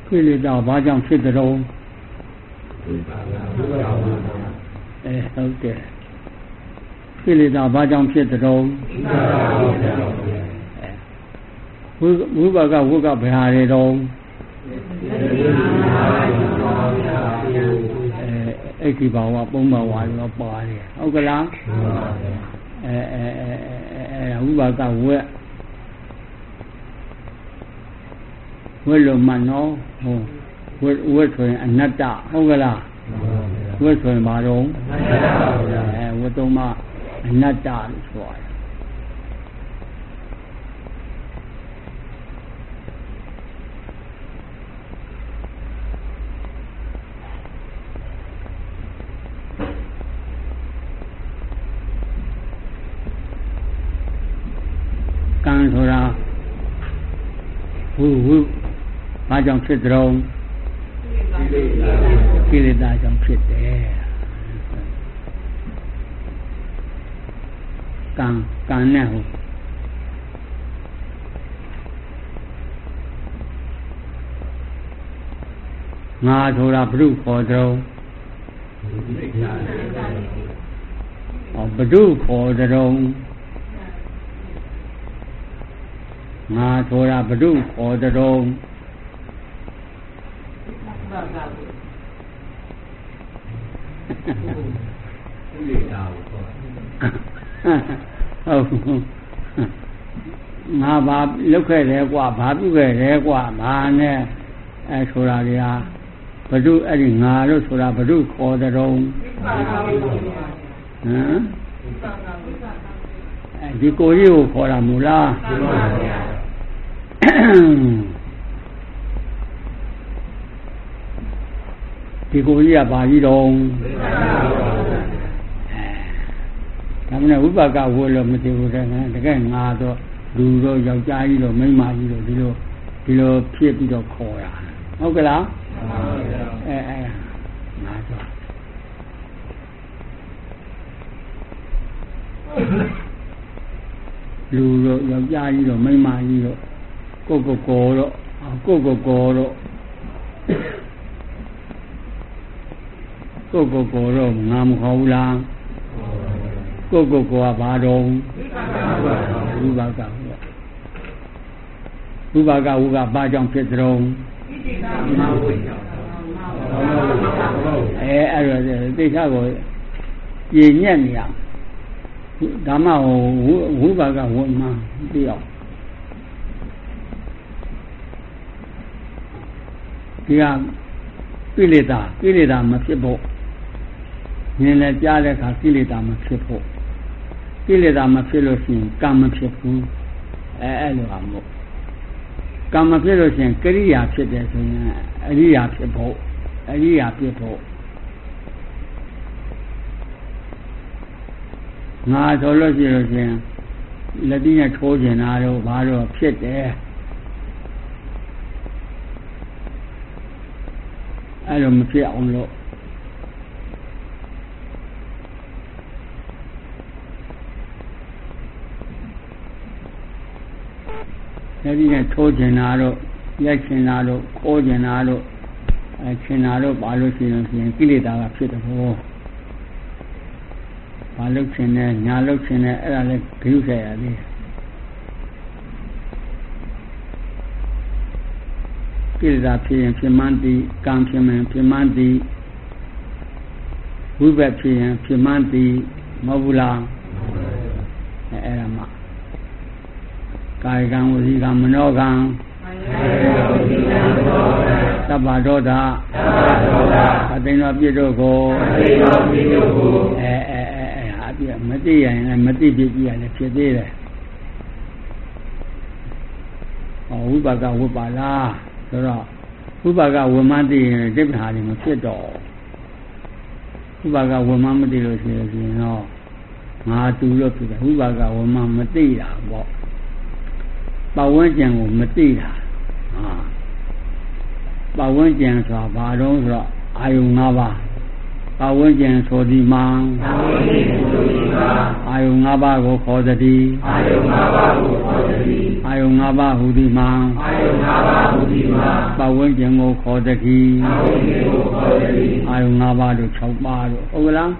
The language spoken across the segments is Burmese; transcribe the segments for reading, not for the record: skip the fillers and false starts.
ကိလေသာဘာကြောင့်ဖြစ်တဲ့တော့ဟုတ်တယ်ကိလေသာဘာကြောင့်ဖြစ်တဲ့တော့ဝိပါကဝုကဘယ်ဟာတွေတော့အဲ့ဒီဘာဝပုံမဝါရောပါတယ်ဟုတ်ကလားဝိပါကဝက်ဝက်လို့မှနော်ဟိုဝက်ဆိုရင်အနတ္တဟုတ်ကလားဝက်ဆိုရင်ဘာတော့ဝက်တော့မှအနတ္တလို့ဆိုရတယ်ကံဆိုတာဝိဘာကြောင့်ဖြစ်တဲ့ကိလေသာကြောင့်ဖြစ်တယ်ကံနဲ့ဟိုငါဆိုတာဘုရုခေါ်တဲ့ဘုရုခေါ်တဲ့ငါဆိုတာဘုရုခေါ်တဲ့ဟုတ်ငါဘာလုပ်ခဲ့တယ်ကွာဘာပြုခဲ့တယ်ကွာဘာနဲ့ဆိုတာတွေဟာဘုရုအဲ့ဒီငါလို့ဆိုတာဘုရုခေါ်တဲ့ဟမ်ဒီကိုကြီးကိုခေါ်တာမူလားဒီကိုကြီးကဘာကြီးတော့ဒါမှလည်းဝိပါကဝိလို့မသိဘူးတဲ့တကယ်ငါတော့လူတော့ယောက်ျားကြီးတော့မိန်းမကြီးတော့ဒီလိုဖြစ်ပြီးတော့ခေါ်တာဟုတ်ကလားငါတော့လူတော့ယောက်ျားကြီးတော့မိန်းမကြီးတော့ကိုတော့ငါမခေါ်ဘူးလားကိုကဘာတော့ဝိပါကဝုကဘာကြောင့်ဖြစ်တဲ့အဲ့တော့သိချကိုပြည့်ညက်နေရဒါမှဝိပါကဝမှသိအောင်ဒီကကိလေသာမဖြစ်ဖို့မြင်လဲကြားတဲ့အခါကိလေသာမဖြစ်ဖို့ကိလေသာမဖြစ်လို့ရှိရင်ကံမဖြစ်ဘူးအဲ့လိုဟာမို့ကံမဖြစ်လို့ရှိရင်ကရိယာဖြစ်တယ်ဆိုရင်အရိယာဖြစ်ဖို့ငါဆိုလို့ရှိရင်လက်တိနဲ့ထိုးကျင်တာတော့ဘာတော့ဖြစ်တယ်အဲ့လိုမဖြစ်အောင်လို့လက်တိနဲ့ထိုးကျင်တာတော့ရိုက်ကျင်တာတော့ခိုးကျင်တာတော့ကျင်တာတော့ဘာလို့ရှိရင်ကိလေသာကဖြစ်တယ်ဘောဘာလို့ကျင်တယ်ညာလို့ကျင်တယ်အဲ့ဒါလည်းဂရုစိုက်ရသေးတယ်ကိလေသာဖြစ်ရင်ဖြစ်မှန်းသည်ကံဖြစ်ရင်ဖြစ်မှန်းသည်ဝိဘတ်ဖြစ်ရင်ဖြစ်မှန်းသည်မဟုတ်ဘူးလားအဲ့ဒါမှကာယကံဝစီကံမနောကံသဗ္ဗဒေါသအသိဉာဏ်ပြည့်တို့ကိုဟာပြမသိရင်လည်းမသိဖြစ်ကြည့်ရတယ်ဖြစ်သေးတယ်ဝိပါကဝိပါလားဆိုတော့ဝိပါကဝမသိရင်တိပ္ပဟာတွေမဖြစ်တော့ဝိပါကဝမမသိလို့ရှိရင်တော့ငါတူလို့ဖြစ်တယ်ဝိပါကဝမမသိတာပေါ့ပတ်ဝန်းကျင်ကိုမသိတာပတ်ဝန်းကျင်ဆိုတာဘာတော့ဆိုတော့အာယုံ၅ပါးပတ်ဝန်းကျင်ဆိုဒီမှာအာယုံ၅ပါးကိုခေါ်သည်အာယုံ၅ပါးဟူသည်မှာပတ်ဝန်းကျင်ကိုခေါ်သည်အာယုံ၅ပါးတို့6ပါးတို့ဟုတ်ကလား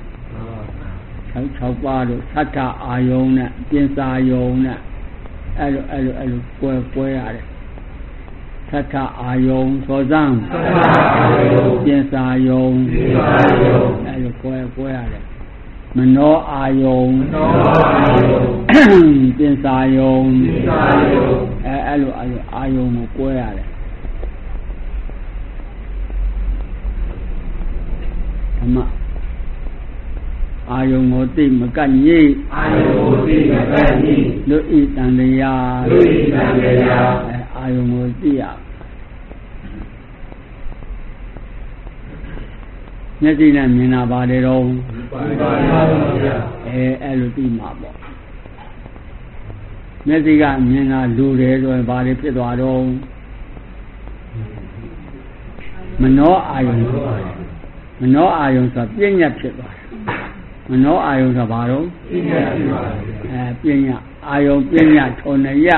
6ပါးတို့သတ္တအာယုံနဲ့ပြင်စာယုံနဲ့အဲ့လိုကွဲရတယ်သတ္တအာယုံသောစံပြင်စာယုံအဲ့လိုကွဲရတယ်မနောအာယုံပြင်စာယုံအဲ့လိုအာယုံကိုကွဲရတယ်ဓမ္မအာယုံကိုသိမကတ်ညိလူဣတံတရားအာယုံကိုသိရမျက်စိနဲ့မြင်တာပါတယ်တော့အဲ့လိုသိမှာပေါ့မျက်စိကမြင်တာလူတယ်ဆိုရင်ဘာတွေဖြစ်သွားတော့မနောအာယုံဆိုပြဉ္ညာဖြစ်သွားတယ်မနောအာယုံဆိုဘာတော့ပြဉ္ညာအာယုံပြဉ္ညာထုံနရ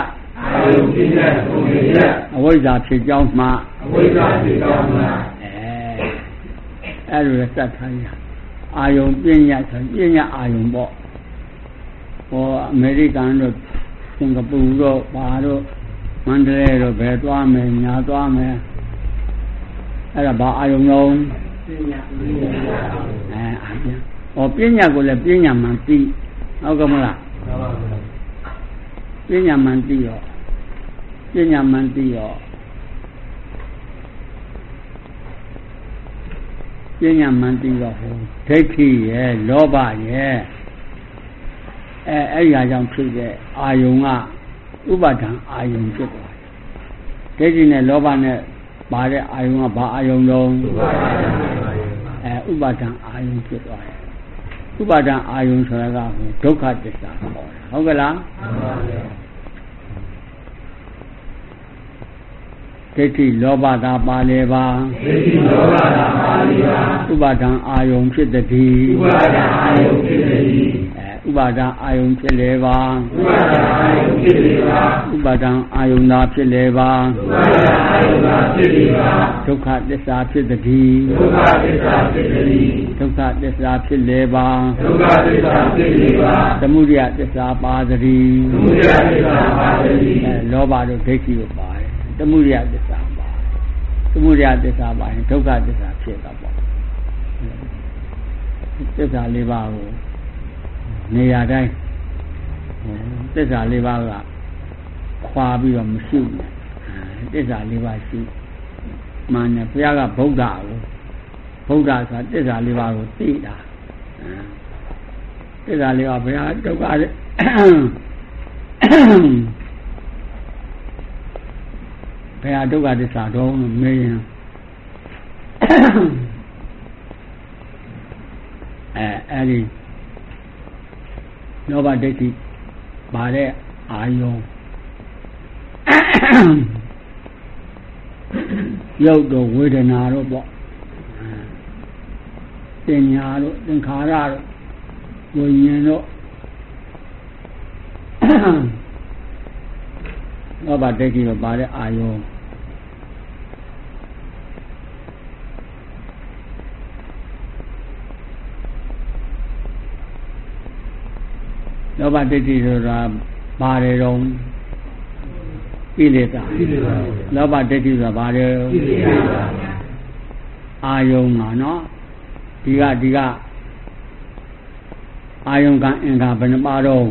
အဝိဇ္ဇာဖြစ်ကြောင်းမှအဲ့လိုစက်ထားရအာယုံပြဉ္ညာဆိုပြဉ္ညာအာယုံပေါ့ဟောအမေရိကန်တို့စင်ကာပူတို့ဘာတို့မန္တလေးတို့ဘယ်သွားမယ်ညာသွားမယ်အဲ့ဒါဘာအာယုံလုံးပြဉ္ညာဟောပြဉ္ညာကိုလည်းပြဉ္ညာမှန်သိဟုတ်ကမလားပြဉ္ညာမှန်သိရောဒိဋ္ဌိရဲ့လောဘရဲ့အဲ့ဒီအကြောင်းဖြစ်တဲ့အာယုံကဥပါဒံအာယုံဖြစ်သွားတယ်ဒိဋ္ဌိနဲ့လောဘနဲ့ပါတဲ့အာယုံကဘာအာယုံလုံးဥပါဒံအာယုံဖြစ်သွားတယ်ဥပါဒံအာယုံဆိုတာကဒုက္ခသစ္စာခေါ်တယ်ဟုတ်ကလားဒိဋ္ဌိလောဘသာပါလေပါဥပါဒံအာယုံဖြစ်သည်ဥပါဒံအာယုံဖြစ်လေပါဥပါဒံအာယုံသာဖြစ်လေပါဒုက္ခသစ္စာဖြစ်သည်ဒုက္ခသစ္စာဖြစ်လေပါသမုဒယသစ္စာပါသည်လောဘတို့ဒိဋ္ဌိတို့ပါတယ်သမုဒယသစ္စာပါသမုဒယသစ္စာပါရင်ဒုက္ခသစ္စာဖြစ်တာပေါ့သစ္စာ၄ပါးကိုနေရာတိုင်းသစ္စာ၄ပါးကခွာပြီးတော့မရှိဘူးသစ္စာ၄ပါးရှိမှန်တယ်ဘုရားကဗုဒ္ဓဆိုတာသစ္စာ၄ပါးကိုသိတာသစ္စာ၄ပါးဘုရားဒုက္ခဘယ်ဟာဒုက္ခသစ္စာတော့မေးရင်အဲ့ဒီလောဘဒိဋ္ဌိပါတဲ့အာယုံရုပ်တို့ဝေဒနာတို့ပေါ့တင်ညာတို့သင်္ခါရတို့ဝိညာဉ်တို့လောဘဒိဋ္ဌိပါတဲ့အာယုံလောဘဒိဋ္ဌိဆိုတာပါတယ်တော့ကိလေသာလောဘဒိဋ္ဌိဆိုတာပါတယ်အာယုံမှာနော်ဒီကအာယုံကအင်္ဂါဘယ်နှပါတော့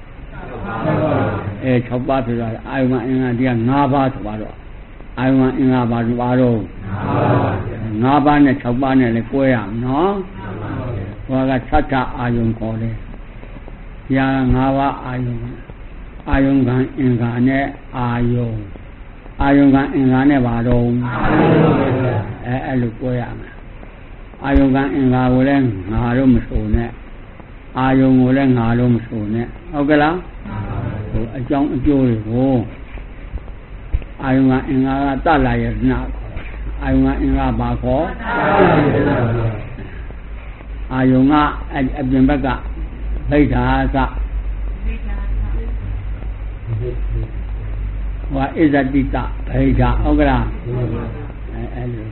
6ပါးဖြစ်သွားတယ်အာယုံကအင်္ဂါဒီက5ပါးဆိုတော့အာယုံကအင်္ဂါပါတော့5ပါးနဲ့6ပါးနဲ့လည်း꿰ရအောင်နော်ဟောကသတ္တအာယုံခေါ်တယ်ရာ5ပါးအာယုံကံအင်္ဂါနဲ့အာယုံကံအင်္ဂါနဲ့ပါတော့အဲ့လို꿰ရမယ်အာယုံကံအင်္ဂါကိုလည်းငါတို့မဆိုနဲ့အာယုံကိုလည်းငါတို့မဆိုနဲ့ဟုတ်ကလားဟိုအကြောင်းအကျိုးတွေကိုအာယုံကအင်္ဂါကတလာယနာအာယုံကအင်္ဂါဘာခေါ်အာယုံကအပြင်ဘက်ကဗိဓာသဟောဣဇတိတဗိဓာဟုတ်ကလားအဲ့လို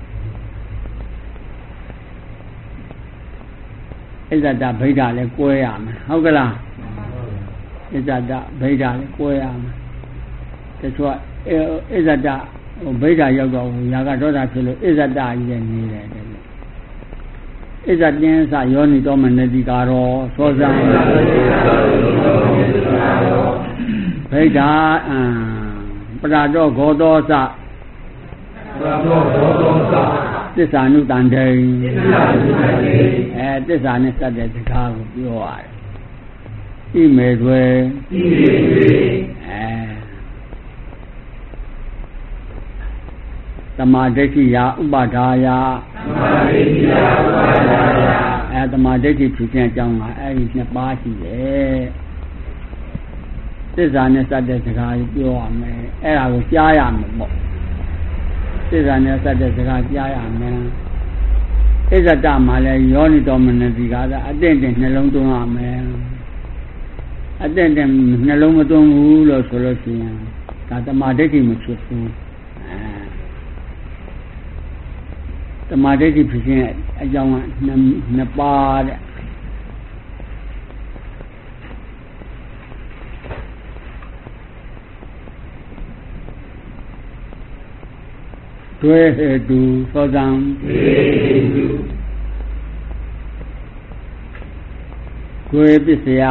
ဣဇတဗိဓာလည်းကွဲရမယ်ဟုတ်ကလားဣဇတဗိဓာလည်းကွဲရမယ်တချို့ဣဇတဗိဓာရောက်တော့ရာဂဒေါသဖြစ်လို့ဣဇတကြီးလည်းနေတယ်ဣဇတင်းစယောနိတော်မနတိကာရောသောဇံဗိဓာပရာတော့ဂောသောသသစ္စာနုတန္တေသစ္စာနဲ့စတဲ့စကားကိုပြောရတယ်ဣမေတွေသမာဓိဋ္ဌိယဥပါဒါယသမာဓိဋ္ဌိဖြစ်ခြင်းအကြောင်းကအဲ့ဒီနှစ်ပါးရှိတယ်သစ္စာနဲ့စတဲ့စကားကိုပြောရမယ်အဲ့ဒါကိုကြားရမယ်ပေါ့သစ္စာနဲ့စတဲ့စကားကြားရမယ်ဣဇတမှာလည်းယောနိတော်မနတိကာသာအတင့်နှလုံးသွင်းရမယ်အတင့်နှလုံးမသွင်းဘူးလို့ဆိုလို့ရှိရင်ဒါသမာဓိဋ္ဌိမဖြစ်ဘူးသမာဓိဋ္ဌိဖြစ်ခြင်းအကြောင်းကနှစ်ပါးတဲ့တွေ့ဟေတုသောဇံကိုယ်ပစ္စယ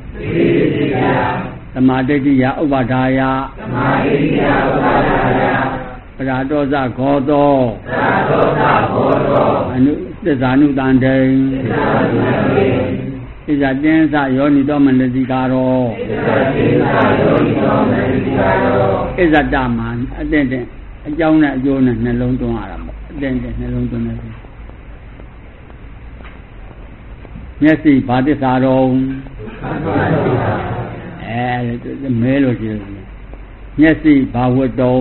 သမာဓိဋ္ဌိယဥပါဒါယပရာဒောဇဂောတောအနုသစ္စာနုတန္တေဣဇတင်းစယောနိတော်မနတိကာရောဣဇတမံအတင့်အကြောင်းနဲ့အကျိုးနဲ့နှလုံးသွင်းရတာပေါ့အတင့်နှလုံးသွင်းတယ်မျက်စိဘာသစ္စာတော်မဲလို့ကြည့်လို့မျက်စိဘာဝတ္တုံ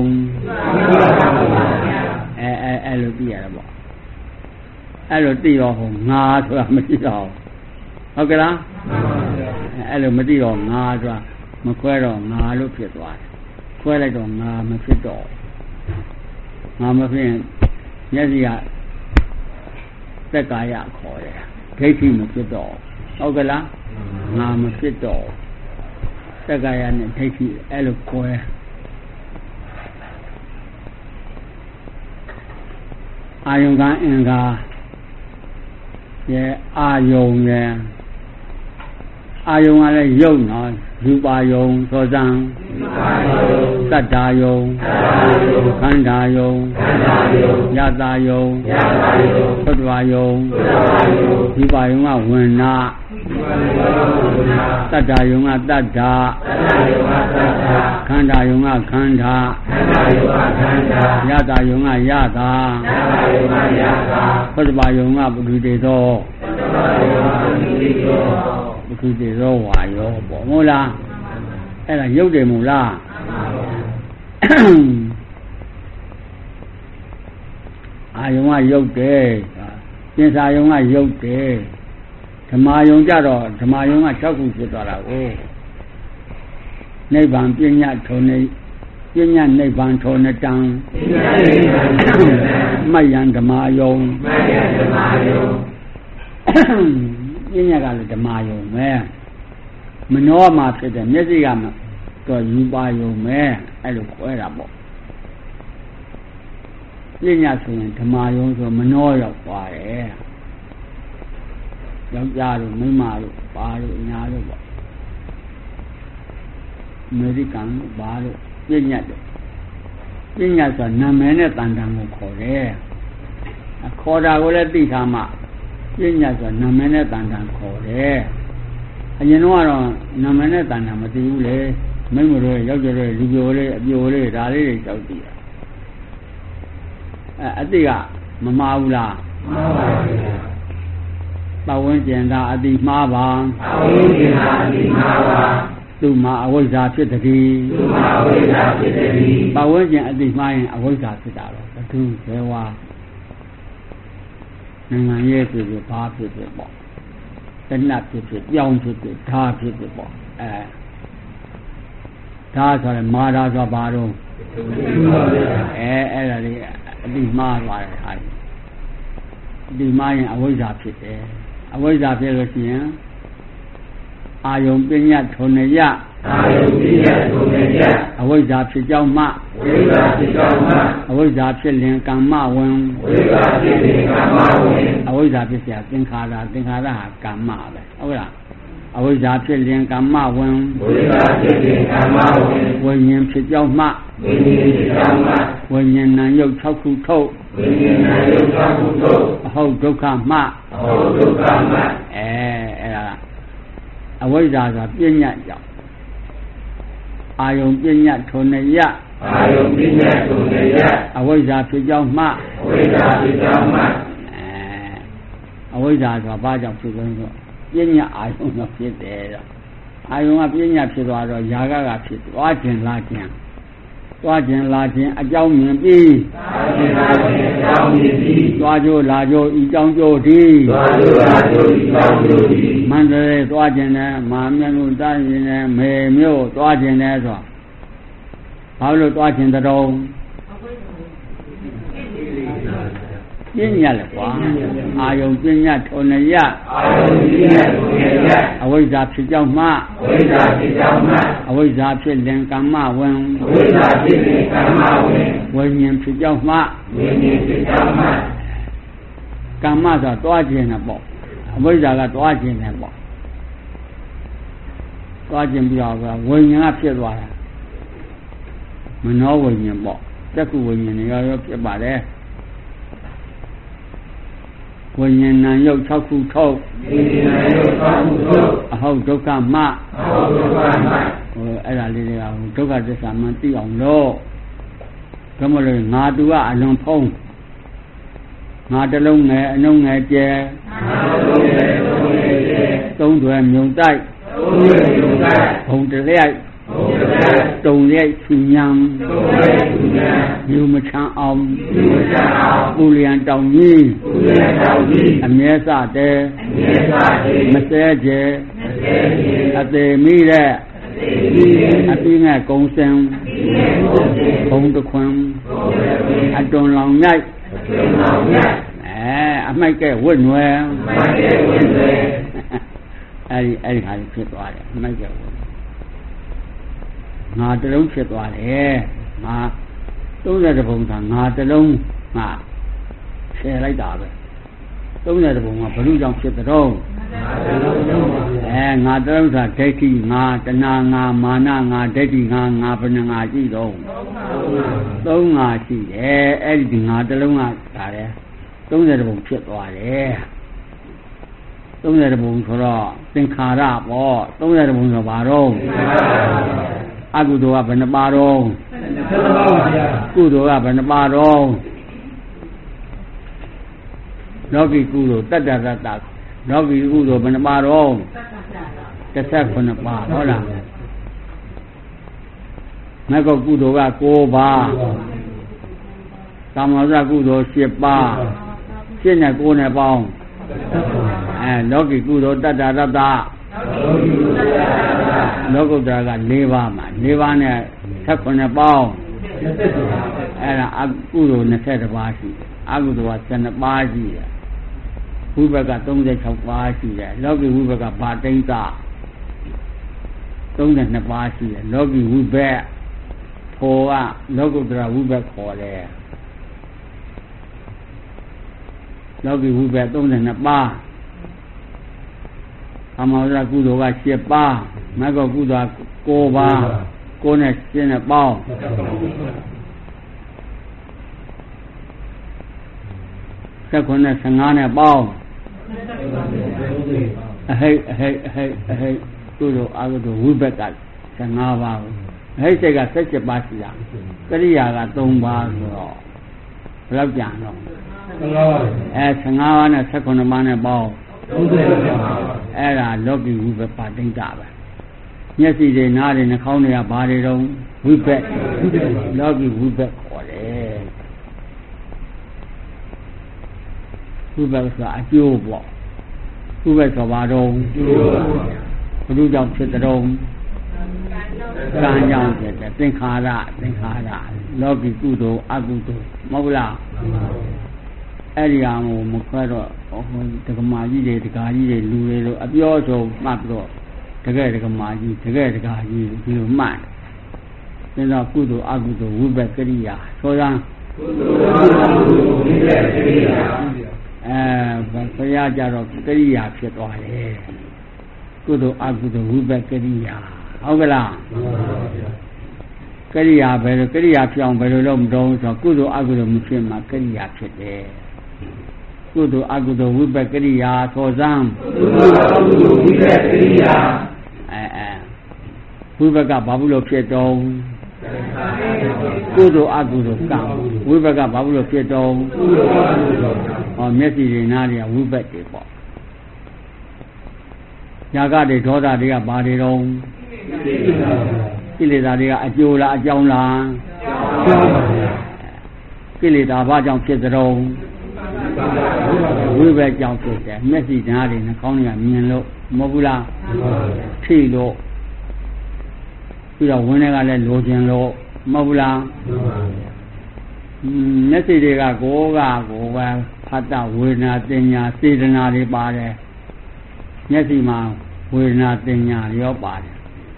အဲ့လိုသိရတာပေါ့အဲ့လိုသိတော့ဟိုငါဆိုတာမရှိတော့ဟုတ်ကဲ့လားအဲ့လိုမသိတော့ငါဆိုတာမခွဲတော့ငါလို့ဖြစ်သွားတယ်ခွဲလိုက်တော့ငါမဖြစ်တော့ငါမဖြစ်ရင်မျက်စိကသက်ကာယခေါ်တယ်ဒိဋ္ဌိမဖြစ်တော့ဟုတ်ကဲ့လားငါမဖြစ်တော့သက်ကာယနဲ့ဒိဋ္ဌိအဲ့လိုခွဲအာယုံကအင်္ဂါရဲ့အာယုံရဲ့အာယုံကလည်းယုံနော်ရူပါယုံသောဇံသတ္တာယုံခန္ဓာယုံယတာယုံသတ္တဝါယုံရူပါယုံကဝဏ္ဏသတ္တာယုံကတတ္တာခန္ဓာယုံကခန္ဓာယတာယုံကယတာသတ္တဝါယုံကပုရိသေသောပုရိသေသောဝါယောပေါ့မဟုတ်လားအဲ့ဒါရုပ်တယ်မို့လားအာယုံကရုပ်တယ်သင်္စာယုံကရုပ်တယ်ဓမ္မယုံကြတော့ဓမ္မယုံက6ခုဖြစ်သွားတာကိုနိဗ္ဗာန်ပညာထုံနေပညာနိဗ္ဗာန်ထုံနေတံမယံဓမ္မယုံပညာကလည်းဓမ္မယုံပဲမနောမှာဖြစ်တယ်မျက်စိကမှတော့ယူပါယုံပဲအဲ့လိုခွဲတာပေါ့ပညာဆိုရင်ဓမ္မယုံဆိုမနောရောက်သွားတယ်ယောက်ျားတို့မိန်းမတို့ဘာတို့ညာတို့ပေါ့အမေရိကန်တို့ဘာတို့ပညာတို့ပညာဆိုနာမည်နဲ့တန်တန်ကိုခေါ်တယ်ခေါ်တာကိုလည်းသိထားမှပညာဆိုနာမည်နဲ့တန်တန်ခေါ်တယ်အရင်တော့နာမည်နဲ့တန်တန်မသိဘူးလေမိန်းမတို့ယောက်ျားတို့လူပြိုလေးအပြိုလေးဒါလေးတွေကြောက်သိတာအတိကမမှားဘူးလားမှားပါဘူးပတ်ဝန်းကျင်သာအတိမှားပါပတ်ဝန်းကျင်သာအတိမှားပါသူ့မှာအဝိဇ္ဇာဖြစ်တည်းသူ့မှာအဝိဇ္ဇာဖြစ်တည်းပတ်ဝန်းကျင်အတိမှားရင်အဝိဇ္ဇာဖြစ်တာတော့ဘသူဘယ်ဝါနိုင်ငံရေးဖြစ်ဖြစ်ဘာဖြစ်ဖြစ်ပေါ့တဏှတ်ဖြစ်ဖြစ်ပြောင်းဖြစ်ဖြစ်ဓာဖြစ်ဖြစ်ပေါ့ဓာဆိုရင်မာဓာဆိုပါတော့အဲ့ဒါလေးအတိမှားသွားတယ်ဟာဒီမှားရင်အဝိဇ္ဇာဖြစ်တယ်အဝိဇ္ဇာဖြစ်လို့ရှိရင်အာယုံပညာထုံနေရအာယုံပညာထုံနေရအဝိဇ္ဇာဖြစ်ကြောင်းမှဝိဇ္ဇာဖြစ်ကြောင်းမှအဝိဇ္ဇာဖြစ်လင်ကမ္မဝင်ဝိဇ္ဇာဖြစ်လင်ကမ္မဝင်အဝိဇ္ဇာဖြစ်เสียသင်္ခါရဟာကမ္မပဲဟုတ်လားအဝိဇ္ဇာဖြစ်လင်ကမ္မဝင်ဝိဇ္ဇာဖြစ်လင်ကမ္မဝင်ဝိညာဉ်ဖြစ်ကြောင်းမှဝိညာဉ်ဖြစ်ကြောင်းမှဝိညာဉ်နာယုတ်6ခုထုတ်ဝိညာဉ်နာယုတ်6ခုထုတ်အဟုတ်ဒုက္ခမှအဟုတ်ဒုက္ခမှအဲ့ဒါအဝိဇ္ဇာဆိုတာပညာကြောင့်အာယုံပညာထုံနေရအာယုံပညာထုံနေရအဝိဇ္ဇာဖြစ်ကြောင်းမှအဝိဇ္ဇာဖြစ်ကြောင်းမှအဝိဇ္ဇာဆိုတာဘာကြောင့်ဖြစ်လဲဆိုပညာအာယုံတော့ဖြစ်တယ်တော့အာယုံကပညာဖြစ်သွားတော့ຢာကဖြစ်သွားခြင်းလာခြင်းအကြောင်းမြင်ပြီးသွားခြင်းလာခြင်းအကြောင်းမြင်ပြီးသွားကြိုလာကြိုဤကြောင်းကြိုဒီသွားကြိုလာကြိုဤကြောင်းကြိုဒီမန္တလေးသွားခြင်းနဲ့မာမြတ်မှုတိုင်းခြင်းနဲ့မေမြို့သွားခြင်းနဲ့ဆိုဘာလို့သွားခြင်းတုံးပညာလေကွာအာယုံပညာထုံနေရအာယုံပညာထုံနေရအဝိဇ္ဇာဖြစ်ကြောင်းမှအဝိဇ္ဇာဖြစ်ကြောင်းမှအဝိဇ္ဇာဖြစ်လင်ကမ္မဝင်အဝိဇ္ဇာဖြစ်လင်ကမ္မဝင်ဝိညာဉ်ဖြစ်ကြောင်းမှဝိညာဉ်ဖြစ်ကြောင်းမှကမ္မဆိုသွားခြင်းနဲ့ပေါ့အဝိဇ္ဇာကသွားခြင်းနဲ့ပေါ့သွားခြင်းပြီးတော့ဝိညာဉ်ကဖြစ်သွားတာမနောဝိညာဉ်ပေါ့တက္ကုဝိညာဉ်တွေရောဖြစ်ပါတယ်ဝိညာဉ်နာယုတ်6ခုထုတ်ဝိညာဉ်နာယုတ်6ခုထုတ်အဟုတ်ဒုက္ခမှအဟုတ်ဒုက္ခမှအဲ့ဒါလေးတွေကဒုက္ခသစ္စာမှသိအောင်လို့ဒါမှမဟုတ်ငါတူကအလွန်ဖုံးငါတလုံးငယ်အနှုံငယ်ကျဲငါတလုံးငယ်အနှုံငယ်ကျဲသုံးတွယ်မြုံတိုက်ဘုံတရက်တုံရက်ချူညံမြူမချမ်းအောင်ပူလျံတောင်ကြီးအမြဲစတဲ့မစဲကျဲအသေးမိတဲ့အပြင်းငယ်ကုံစံဘုံတခွင်အတွန်လောင်ညိုက်အမိုက်ကဲဝတ်နွယ်အဲ့ဒီဟာဖြစ်သွားတယ်အမိုက်ကဲဝတ်ငါတလုံးဖြစ်သွားတယ်ငါ30ပုံသာငါတလုံးငါဆယ်လိုက်တာပဲ30ပုံကဘလို့ကြောင့်ဖြစ်တော့ငါတလုံးသာဒိဋ္ဌိငါတဏှာငါမာနငါဒိဋ္ဌိငါဘယ်နှငါရှိတော့3ငါရှိတယ်အဲ့ဒီငါတလုံးကဒါတယ်30ပုံဖြစ်သွားတယ်30ပုံဆိုတော့သင်္ခါရပေါ့30ပုံဆိုဘာတော့အကုသိုလ်ကဘယ်နှပါတော့ကုသိုလ်ကဘယ်နှပါတော့လောကီကုသိုလ်တတ္တရတ္တလောကီကုသိုလ်ဘယ်နှပါတော့19ပါဟုတ်လားမဂ္ဂကုသိုလ်က9ပါးကာမဝဇ္ဇကုသိုလ်10ပါး7နဲ့9နဲ့ပေါင်းလောကီကုသိုလ်တတ္တရတ္တလောကုတ္တရာက4ပါးမှာ4ပါးနဲ့18ပေါင်းအဲ့ဒါအကုသိုလ်20ပါးရှိတယ်အကုသိုလ်က12ပါးရှိတယ်ဝိဘက်က36ပါးရှိတယ်လောကီဝိဘက်ကဗာတိန်္တ32ပါးရှိတယ်လောကီဝိဘက်ဖောကလောကုတ္တရာဝိဘက်ခေါ်တယ်လောကီဝိဘက်32ပါးကာမဝဇ္ဇကုသိုလ်က10ပါးမဂ္ဂကုသိုလ်က9ပါး9နဲ့10နဲ့ပေါင်း19နဲ့15နဲ့ပေါင်းအဟိကုသိုလ်အကုသိုလ်ဝိဘက်က15ပါးအဟိစိတ်က17ပါးရှိတာကရိယာက3ပါးဆိုတော့ဘယ်လောက်ကြံတော့15ပါးနဲ့19ပါးနဲ့ပေါင်းအဲ့ဒါလောကီဝိဘက်ပါတိဋ္ဌပဲမျက်စိတွေနားတွေနှာခေါင်းတွေကဘာတွေတော့ဝိဘက်လောကီဝိဘက်ခေါ်တယ်ဝိဘက်ဆိုတာအကျိုးပေါ့ဥပ္ပသောဘာတုံဘုရုကြောင့်ဖြစ်တဲ့တုံကံကြောင့်ဖြစ်တဲ့သင်္ခါရလောကီကုသိုလ်အကုသိုလ်မဟုတ်လားအဲ့ဒီဟာကိုမခွဲတော့ဒကမာကြီးတွေဒကာကြီးတွေလူတွေလို့အပြောဆုံးမှတ်ပြီးတော့တကယ်ဒကမာကြီးတကယ်ဒကာကြီးဒီလိုမှတ်သင်တော့ကုသိုလ်အကုသိုလ်ဝိဘက်ကရိယာဆိုရန်ကုသိုလ်အကုသိုလ်ဝိဘက်ကရိယာဘုရားကြတော့ကရိယာဖြစ်သွားတယ်ကုသိုလ်အကုသိုလ်ဝိဘက်ကရိယာဟုတ်ကလားကရိယာပဲလို့ကရိယာပြောင်းဘယ်လိုလုပ်မတော့ဆိုတော့ကုသိုလ်အကုသိုလ်မဖြစ်မှကရိယာဖြစ်တယ်ကုသိုလ်အကုသိုလ်ဝိဘက်ကရိယာသောစံကုသိုလ်အကုသိုလ်ဝိဘက်ကရိယာဝိဘက်ကဘာလို့ဖြစ်တော့ကုသိုလ်အကုသိုလ်ကံဝိဘက်ကဘာလို့ဖြစ်တော့ကုသိုလ်အကုသိုလ်ကံမျက်စိတွေနားတွေကဝိဘက်တွေပေါ့ညာကတွေဒေါသတွေကဘာတွေတော့ကိလေသာတွေကအကျိုးလားအကြောင်းလားကိလေသာဘာကြောင့်ဖြစ်ကြုံဝိဘက်ကြောင့်ဖြစ်တယ်မျက်စိနားတွေနှာခေါင်းတွေကမြင်လို့မဟုတ်ဘူးလားထိလို့ပြီးတော့ဝင်းတွေကလည်းလိုချင်လို့မဟုတ်ဘူးလားမျက်စိတွေကကိုယ်ပဲဖတ်တာဝေဒနာတင်ညာစေတနာတွေပါတယ်မျက်စိမှာဝေဒနာတင်ညာရောပါတယ်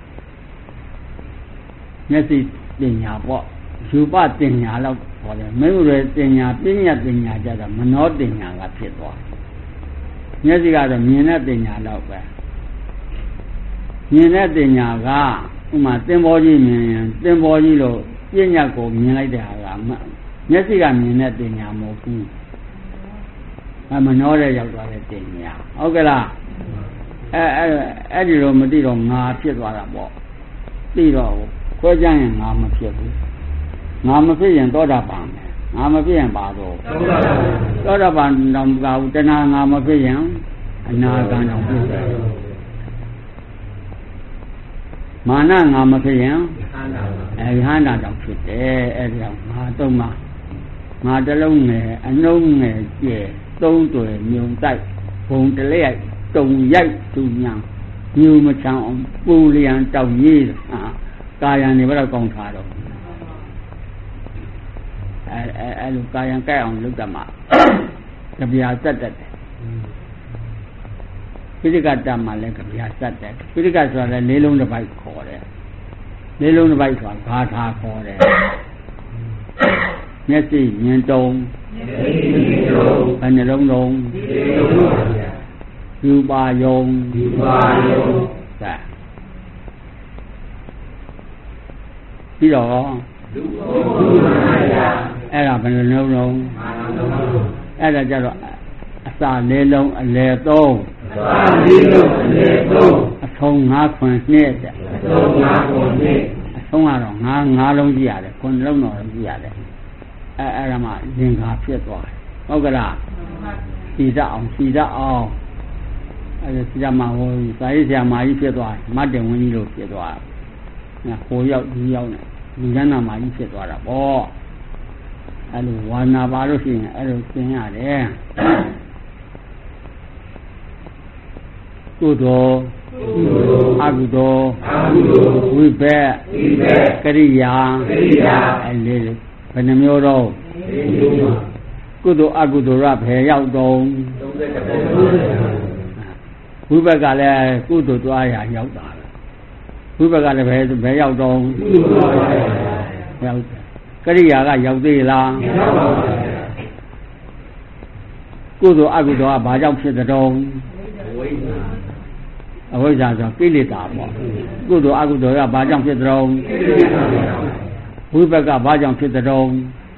မျက်စိတင်ညာပေါ့ယူပတင်ညာလောက်ပေါ်တယ်မင်းတို့ရဲ့တင်ညာပညာတင်ညာကြတာမနောတင်ညာကဖြစ်သွားမျက်စိကတော့မြင်တဲ့တင်ညာလောက်ပဲမြင်တဲ့တင်ညာကဥမာသင်္ဘောကြီးမြင်ရင်သင်္ဘောကြီးလို့ပညာကိုမြင်လိုက်တဲ့ဟာကမျက်စိကမြင်တဲ့တင်ညာမဟုတ်ဘူးမနောတဲ့ရောက်သွားတဲ့တင်ညာဟုတ်ကဲ့လားအဲ့ဒီလိုမသိတော့ငါဖြစ်သွားတာပေါ့သိတော့ခွဲကြရင်ငါမဖြစ်ဘူးငါမဖြစ်ရင်သောတာပန်ပဲငါမဖြစ်ရင်ပါတော့သောတာပန်တော့မကဘူးတဏှာငါမဖြစ်ရင်အနာဂံတော့ဖြစ်တယ်မာနငါမဖြစ်ရင်ယဟန္တာတော့ဖြစ်တယ်အဲ့ဒါငါတော့ငါတလုံးငယ်အနှုံးငယ်ကျဲသုံးတွေမြုံတိုက်ဘုံတလဲတုံရိုက်သူညာညူမချောင်းအောင်ပူလျံတောက်ရေးကာယံနေဘယ်တော့ကောင်းထားတော့အဲ့လိုကာယံကြိုက်အောင်လုပ်တတ်မှာကြပြာစက်တက်တယ်ပိဋကတတ်မှာလည်းကြပြာစက်တက်ပိဋကဆိုတာလည်းလေးလုံးတစ်ပိုက်ခေါ်တယ်လေးလုံးတစ်ပိုက်ဆိုတာဂါထာခေါ်တယ်မျက်စိမြင်တုံဘယ်နှလုံးလုံးယူပါယုံဒါပြီးတော့အဲ့ဒါဘယ်နှလုံးလုံးအဲ့ဒါကြတော့အစာလေးလုံးအလယ်သုံးအဆုံး5ခွန်နှစ်တဲ့အဆုံးကတော့5လုံးကြည့်ရတယ်ခွန်လုံးတော့ကြည့်ရတယ်အဲ့ဒါမှလင်္ကာဖြစ်သွားတယ်ဟုတ်ကလားစီတတ်အောင်အဲ့ဒါစီတတ်မှဟိုစာရေးဆရာမကြီးဖြစ်သွားမတ်တင်ဝင်းကြီးလို့ဖြစ်သွားဟိုရောက်ဒီရောက်နဲ့လူကျမ်းနာမကြီးဖြစ်သွားတာပေါ့အဲ့လိုဝါနာပါလို့ရှိရင်အဲ့လိုသင်ရတယ်ကုသိုလ်အကုသိုလ်ဝိဘက်ကရိယာအဲ့လေးဘယ်နှမျိုးတော့ကုသိုလ်အကုသိုလ်ရဘယ်ရောက်တော့ဝိဘက်ကလည်းကုသိုလ်သွားရရောက်တာဝိဘက်ကလည်းဘယ်ရောက်တော့ရောက်ကရိယာကရောက်သေးလားကုသိုလ်အကုသိုလ်ကဘာကြောင့်ဖြစ်တဲ့တော့အဝိဇ္ဇာဆိုကိလေသာပေါ့ကုသိုလ်အကုသိုလ်ကဘာကြောင့်ဖြစ်တဲ့တော့ဝိဘက်ကဘာကြောင့်ဖြစ်တဲ့တော့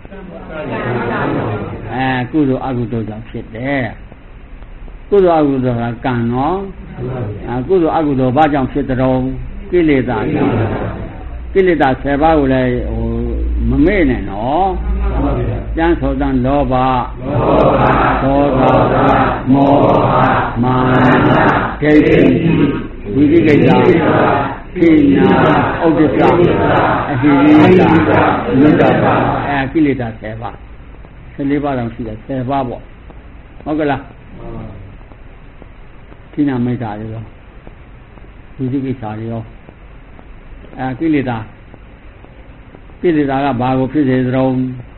ကုသိုလ်အကုသိုလ်ကြောင့်ဖြစ်တယ်ကုသိုလ်အကုသိုလ်ကကံနော်ကုသိုလ်အကုသိုလ်ဘာကြောင့်ဖြစ်တဲ့တော့ကိလေသာကြောင့်ကိလေသာ10ပါးကိုလည်းမမေ့နဲ့နော်ကျမ်းသောတန်လောဘဒေါသမောဟမာနဒိဋ္ဌိဝိသိကိစ္စခိနာဥဒ္ဒစ္စအဟိရိယနုတ္တပါကိလေသာ10ပါး14ပါးတောင်ရှိတယ်10ပါးပေါ့ဟုတ်ကလားခိနာမိတ်တာတွေရောဒီကိစ္စတွေရောကိလေသာကဘာကိုဖြစ်စေသလဲ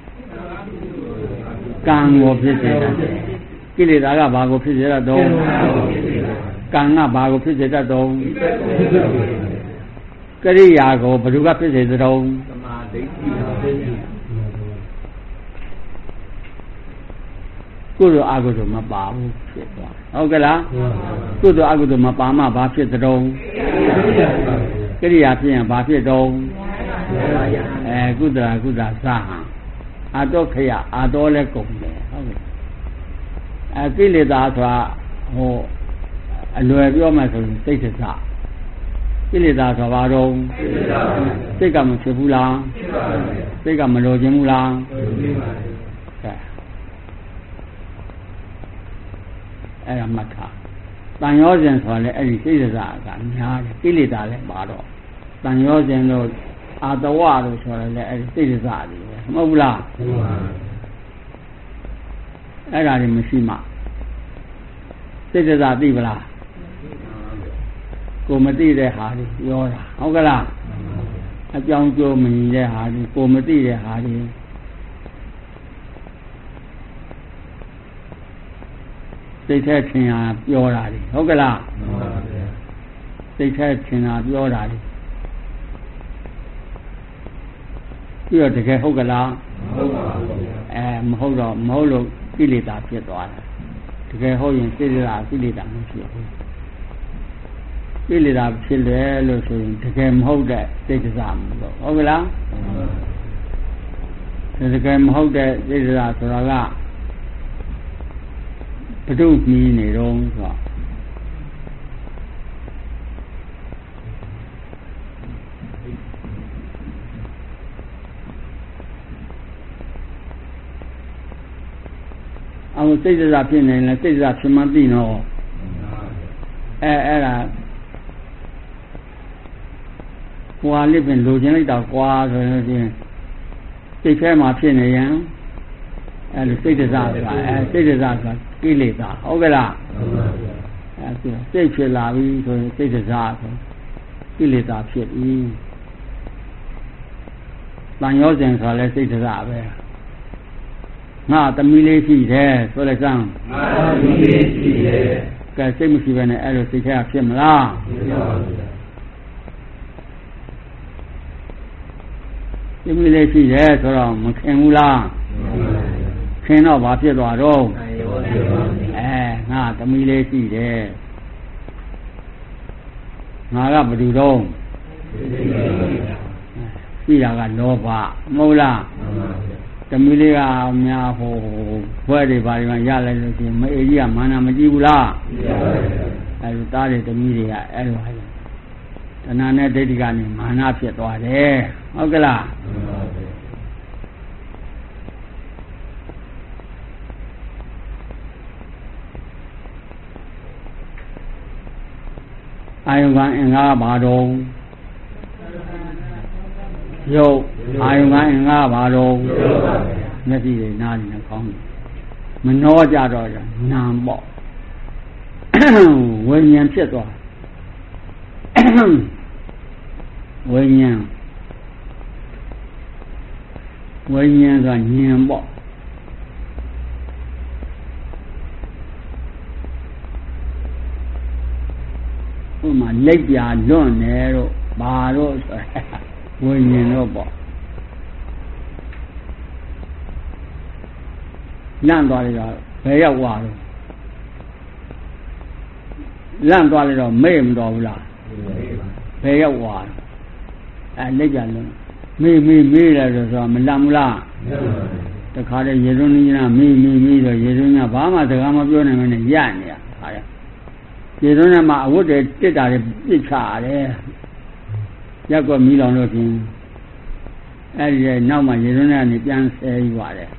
ကံကိုဖြစ်စေတယ်ကိလေသာကဘာကိုဖြစ်စေတတ်တော့ကံကဘာကိုဖြစ်စေတတ်တော့ကရိယာကိုဘယ်သူကဖြစ်စေသလဲသမာဓိကုသိုလ်အကုသိုလ်မပါဘူးဖြစ်သွားဟုတ်ကဲ့လားကုသိုလ်အကုသိုလ်မပါမှဘာဖြစ်သလဲကရိယာဖြစ်ရင်ဘာဖြစ်တော့ကုသလကုသသဟံအတောခယအတောလည်းကုန်တယ်ဟုတ်ကဲ့ကိလေသာဆိုတာဟိုအလွယ်ပြောမှဆိုရင်စိတ်သစကိလေသာဆိုတာဘာတော့စိတ်ကမဖြစ်ဘူးလားစိတ်ကမလိုချင်ဘူးလားအဲ့ဒါမှတ်ထားတန်ရောစဉ်ဆိုတာလည်းအဲ့ဒီစိတ်သစကများတယ်ကိလေသာလည်းပါတော့တန်ရောစဉ်တို့အာတဝတို့ဆိုရလဲအဲ့ဒီစိတ်ဒသတွေပဲမဟုတ်ဘူးလားအဲ့ဒါတွေမရှိမှစိတ်ဒသသိပလားကိုမသိတဲ့ဟာတွေပြောတာဟုတ်ကလားအကြောင်းကျိုးမညီတဲ့ဟာတွေကိုမသိတဲ့ဟာတွေစိတ်แท้ထင်တာပြောတာတွေဟုတ်ကလားစိတ်แท้ထင်တာပြောတာတွေပြီးတော့တကယ်ဟုတ်ကလားမဟုတ်တော့မဟုတ်လို့ကိလေသာဖြစ်သွားတာတကယ်ဟုတ်ရင်ကိလေသာမဖြစ်ဘူးကိလေသာဖြစ်တယ်လို့ဆိုရင်တကယ်မဟုတ်တဲ့စိတ်ဒသမလို့ဟုတ်ကလားတကယ်မဟုတ်တဲ့စိတ်ဒသဆိုတာကဘုဒ္ဓမီးနေတော့ဆိုအောင်စိတ်ဒသဖြစ်နေလဲစိတ်ဒသဖြစ်မှသိတော့အဲ့ဒါကွာလေးပင်လိုချင်လိုက်တော့ကွာဆိုရင်စိတ်แท้မှာဖြစ်နေရင်အဲ့လိုစိတ်ဒသဆိုတာစိတ်ဒသဆိုတာကိလေသာဟုတ်ကဲ့လားအဲ့စိတ်ဖြစ်လာပြီဆိုရင်စိတ်ဒသဆိုကိလေသာဖြစ်ပြီတန်ရောစဉ်ဆိုတာလဲစိတ်ဒသပဲငါသမီးလေးရှိတယ်ဆိုလိုက်စမ်းငါသမီးလေးရှိတယ်ကဲစိတ်မရှိဘဲနဲ့အဲ့လိုစိတ်แท้ဖြစ်မလားဖြစ်ပါဘူးသမီးလေးရှိတယ်ဆိုတော့မခင်ဘူးလားခင်တော့ဘာဖြစ်သွားတော့ငါသမီးလေးရှိတယ်ငါကဘယ်သူတော့ရှိတာကလောဘမဟုတ်လားသမီးလေးကများဟိုဘွဲတွေဘာတွေမှရလိုက်လို့ရှိရင်မအေးကြီးကမာနမကြည့်ဘူးလားအဲ့လိုသားတွေသမီးတွေကအဲ့လိုဟာတဏှာနဲ့ဒိဋ္ဌိကနေမာနဖြစ်သွားတယ်ဟုတ်ကဲ့လားအာယုကအင်္ဂါဘာတော့ရုပ်အာယုကအင်္ဂါဘာတော့မျက်စိတွေနားတွေနဲ့ခေါင်းတွေမနှောကြတော့နာမ်ပေါ့ဝိညာဉ်ဖြစ်သွားဝိညာဉ်ဆိုတာဉာဏ်ပေါ့ဥပမာလက်ပြလွန့်နေတော့ဘာတော့ဆိုဝိညာဉ်တော့ပေါ့လန့်သွားတယ်တော့ဘယ်ရောက်သွားတော့လန့်သွားတယ်တော့မေ့မတော်ဘူးလားဘယ်ရောက်သွားလက်ပြလွန့်မေ့တယ်ဆိုတော့မလန့်ဘူးလားတခါတည်းရေသွန်းနေကြမေ့ဆိုရေသွန်းကဘာမှစကားမပြောနိုင်မနဲ့ရနေရခါရရေသွန်းထဲမှာအဝတ်တွေတစ်တာတွေပြစ်ချရတယ်ရက်ကွက်မီးလောင်လို့ရှင်အဲ့ဒီနောက်မှရေသွန်းထဲကနေပြန်ဆဲပြီးပါတယ်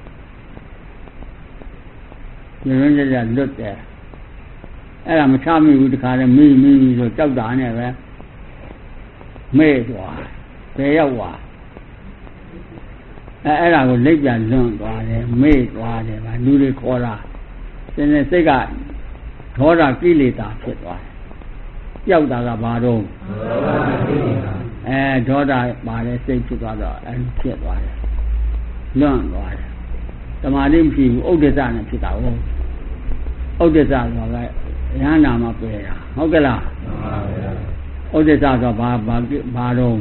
ရေသွန်းကြလွတ်တယ်အဲ့ဒါမချမိဘူးတခါတည်းမေ့ဆိုကြောက်တာနဲ့ပဲမေ့သွားဘယ်ရောက်သွားအဲ့ဒါကိုလက်ပြန်လွန့်သွားတယ်မေ့သွားတယ်ဗာလူတွေခေါ်တာသင်တဲ့စိတ်ကဒေါသကိလေသာဖြစ်သွားတယ်ကြောက်တာကဘာတော့ဒေါသပါတဲ့စိတ်ဖြစ်သွားတော့ဖြစ်သွားတယ်လွန့်သွားတယ်တမာတိမရှိဘူးဥဒ္ဒစ္စနဲ့ဖြစ်တာဟုတ်ဥဒ္ဒစ္စဆိုတာကရဟန္တာမှာပယ်တာဟုတ်ကဲ့လားဥဒ္ဒစ္စဆိုဘာတော့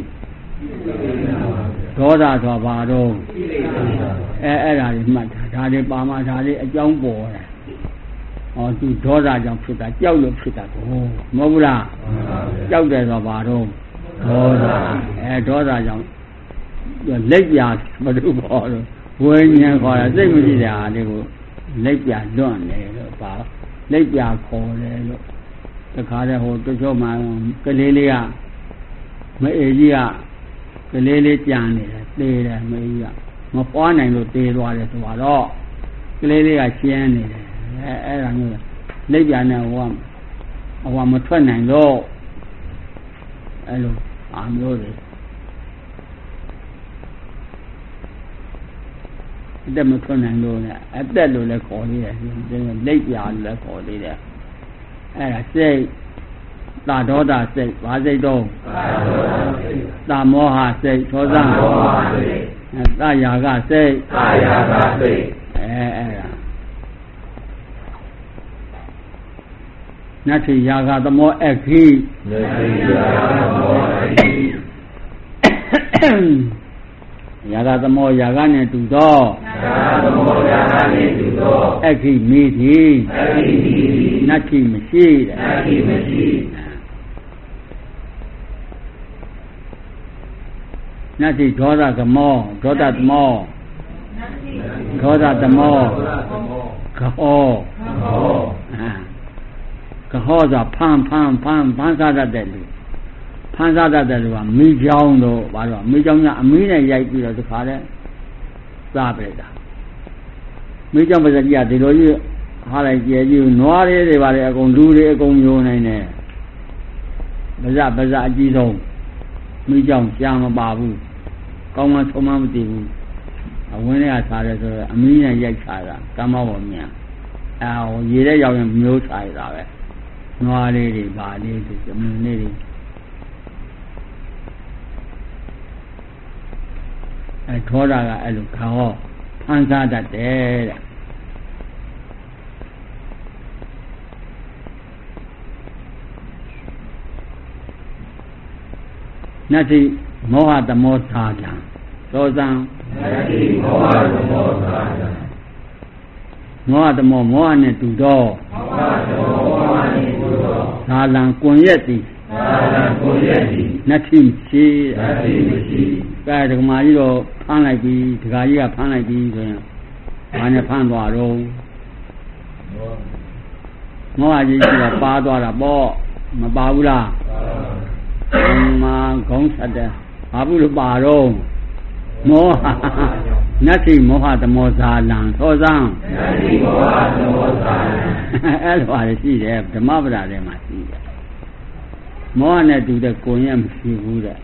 ဒေါသဆိုဘာတော့အဲ့ဒါတွေမှတ်တာဒါတွေပါမှဒါတွေအကြောင်းပေါ်တယ်သူဒေါသကြောင့်ဖြစ်တာကြောက်လို့ဖြစ်တာကိုမဟုတ်ဘူးလားကြောက်တယ်ဆိုဘာတော့ဒေါသဒေါသကြောင့်လက်ပြမလို့ပေါ်တော့ဝိညာဉ်ခေါ်တာစိတ်မရှိတဲ့အားလေးကိုလက်ပြလွန့်တယ်လို့ပါလက်ပြခေါ်တယ်လို့တခါတည်းဟိုတချို့မှကလေးလေးကမအေးကြီးကကလေးလေးကြံနေတယ်သေတယ်မအေးကြီးကမပွားနိုင်လို့သေသွားတယ်ဆိုတော့ကလေးလေးကရှင်းနေတယ်အဲ့ဒါမျိုးလက်ပြနဲ့ဟိုမထွက်နိုင်တော့အဲ့လိုအားမျိုးတွေအသက်မထွက်နိုင်လို့နဲ့အသက်လို့လည်းခေါ်သေးတယ်လက်ပြလို့လည်းခေါ်သေးတယ်အဲ့ဒါစိတ်သာဒေါသစိတ်ဘာစိတ်တော့သာမောဟစိတ်သောဇံသာယာကစိတ်အဲ့ဒါနတ္ထိယာကသမောအခိယာကသမောယာကနဲ့တူသောအခိမိတိနတ္ထိမရှိနတ္ထိဒေါသသမောဒေါသသမောခောကဟောဆိုဖန်စားတတ်တဲ့လူဖန်စားတတ်တဲ့လူကမိချောင်းတို့ဘာလို့မိချောင်းကအမီးနဲ့ရိုက်ပြီးတော့တခါလဲစားပြတာမိချောင်းပါစကြီးကဒီလိုကြီးဟာလိုက်ကျဲကြီးနွားလေးတွေပါလေအကုန်လူတွေအကုန်မျိုးနိုင်တယ်ပါစအကြီးဆုံးမိချောင်းရှားမပါဘူးကောင်းမှဆုံးမမသိဘူးအဝင်းထဲကစားတယ်ဆိုတော့အမီးနဲ့ရိုက်စားတာကမ္မဘောမြန်ရေထဲရောက်ရင်မျိုးစားရတာပဲနွားလေးတွေပါလေးတွေအမင်းလေးတွေထောတာကအဲ့လိုခါဟောဖန်စားတတ်တယ်တဲ့နတ္တိမောဟတမောသာတံသောဇံနတ္တိမောဟတမောသာတံမောဟတမောမောဟနဲ့တူတော့သာလံကွန်ရက်သည်နတ္ထိမရှိကဲဒကမာကြီးတော့ဖမ်းလိုက်ပြီဒကာကြီးကဖမ်းလိုက်ပြီဆိုရင်ဘာနဲ့ဖမ်းသွားတော့မောဟကြီးကပါသွားတာပေါ့မပါဘူးလားမာခေါင်းဆက်တယ်ဘာဘူးလို့ပါတော့မောဟနတ္ထိမောဟတမောဇာလံသောဇံနတ္ထိမောဟတမောဇာလံအဲ့လိုပါလေရှိတယ်ဓမ္မပဒထဲမှာရှိတယ်မောဟနဲ့တူတဲ့ကိုယ်ရဲ့မရှိဘူးတဲ့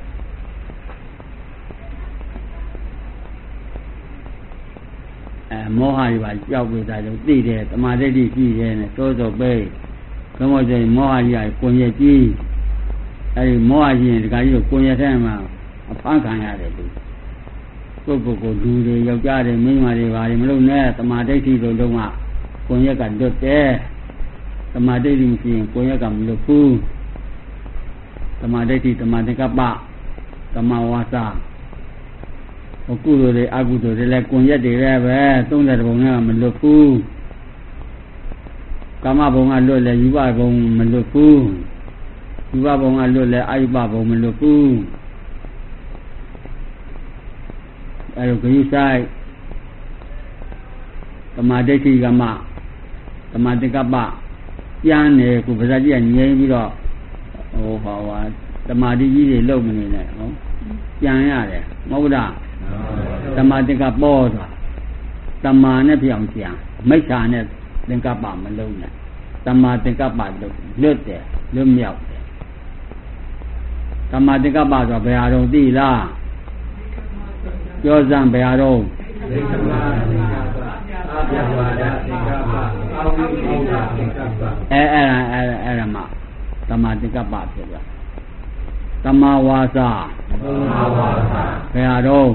မောဟတွေပါကြောက်ပြီးသားလို့သိတယ်တမာဒိဋ္ဌိရှိတယ်နဲ့သို့သောပဲဘုမောကျရင်မောဟကြီးကကိုယ်ရဲ့ကြီးအဲဒီမောဟကြီးရင်ဒီကကြီးကိုကိုယ်ရဲ့ထဲမှာအဖမ်းခံရတယ်သူပုဂ္ဂိုလ်ကိုလူတွေယောက်ျားတွေမိန်းမတွေဘာတွေမလုပ်နဲ့တမာဒိဋ္ဌိတို့လုံးဝကိုယ်ရဲ့ကလွတ်တယ်တမာဒိဋ္ဌိမရှိရင်ကိုယ်ရဲ့ကမလွတ်ဘူးတမာဒိဋ္ဌိတမာသင်္ကပ္ပတမာဝါစာအကုသိုလ်တွေအကုသိုလ်တွေလည်းကွန်ရက်တွေလည်းပဲ30ဘုံကမလွတ်ဘူးကာမဘုံကလွတ်လည်းယူပဘုံမလွတ်ဘူးယူပဘုံကလွတ်လည်းအာယုပဘုံမလွတ်ဘူးအဲလိုဂရုစိုက်တမာဒိဋ္ဌိကမတမာသင်္ကပ္ပပြန်နေကိုပါဇာကြီးကငြိမ်းပြီးတော့တမာတိကြီးတွေလုံမနေနဲ့ဟုတ်ပြန်ရတယ်မဟုတ်လားတမာသင်္ကပ္ပဆိုတာတမာနဲ့ပြောင်းပြန်မိစ္ဆာနဲ့သင်္ကပ္ပမလုံးနဲ့တမာသင်္ကပ္ပလို့လွတ်တယ်လွတ်မြောက်တယ်တမာသင်္ကပ္ပဆိုဘယ်ဟာတော့သိလားပြောစမ်းဘယ်ဟာတော့အဲ့ဒါမှတမ္မာတိကပ္ပဖြစ်သွားတမ္မာဝါစာဘယ်ဟာတော့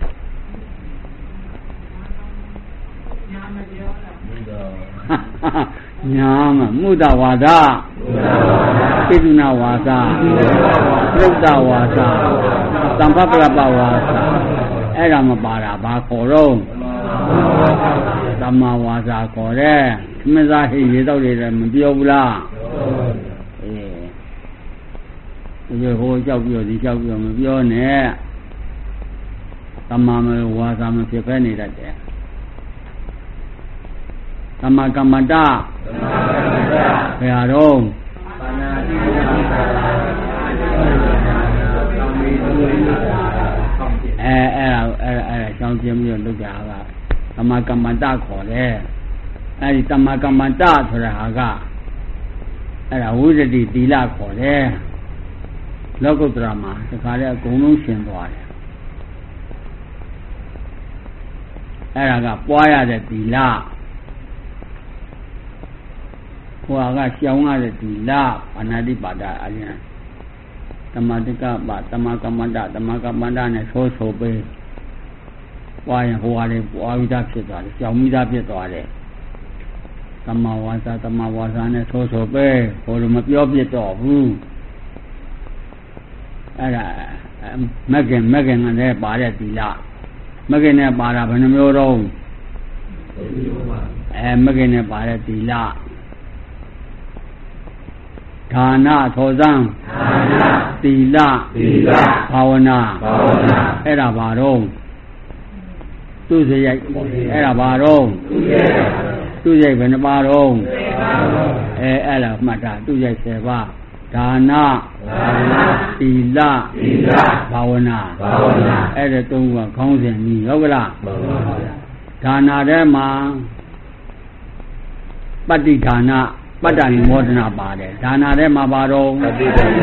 ညာမမုဒ္ဒဝါဒပိတုနာဝါစာသုဒ္ဓဝါစာသံဖပလပဝါစာအဲ့ဒါမပါတာဘာခေါ်တော့သမ္မာဝါစာခေါ်တယ်မစားဟိရေတော့တွေလည်းမပြောဘူးလားဒီဟိုကြောက်ပြောဒီကြောက်ပြောမပြောနဲ့သမ္မာမဝါစာမဖြစ်ဖဲနေတတ်တယ်သမ္မာကမ္မန္တဘယ်ဟာတော့အဲ့ရှောင်းပြင်းပြီးလုပ်ကြတာကသမ္မာကမ္မန္တခေါ်တယ်အဲ့ဒီသမ္မာကမ္မန္တဆိုတာကအဲ့ဒါဝိရတိသီလခေါ်တယ်လောကုတ္တရာမှာတခါတည်းအကုန်လုံးရှင်းသွားတယ်အဲ့ဒါကပွားရတဲ့သီလဟိုကရှောင်းရတဲ့သီလအနာတိပါဒအရင်တမ္မာတိကပတမ္မာကမ္မန္တတမ္မာကမ္မန္တနဲ့ဆိုပေးပွားရင်ဟိုဟာလေးပွားပြီးသားဖြစ်သွားတယ်ရှောင်းပြီးသားဖြစ်သွားတယ်တမ္မာဝါစာနဲ့ဆိုပေးဟိုလိုမပြောပြတော့ဘူးအဲ့ဒါမဂ္ဂင်နဲ့ပါတဲ့သီလမဂ္ဂင်နဲ့ပါတာဘယ်နှမျိုးတော့မဂ္ဂင်နဲ့ပါတဲ့သီလဒါနထောဇံသီလဘာဝနာအဲ့ဒါဘာတော့သူစရိုက်အဲ့ဒါဘာတော့သူစရိုက်ဘယ်နှပါတော့အဲ့ဒါမှတ်တာသူစရိုက်10ပါးဒါနသီလဘာဝနာအဲ့ဒါသုံးခုကခေါင်းစဉ်ကြီးဟုတ်ကလားဒါနာထဲမှာပတ္တိဒါနပတ္တနိမောဒနာပါတယ်ဒါနာထဲမှာပါတော့ပတ္တိဒါန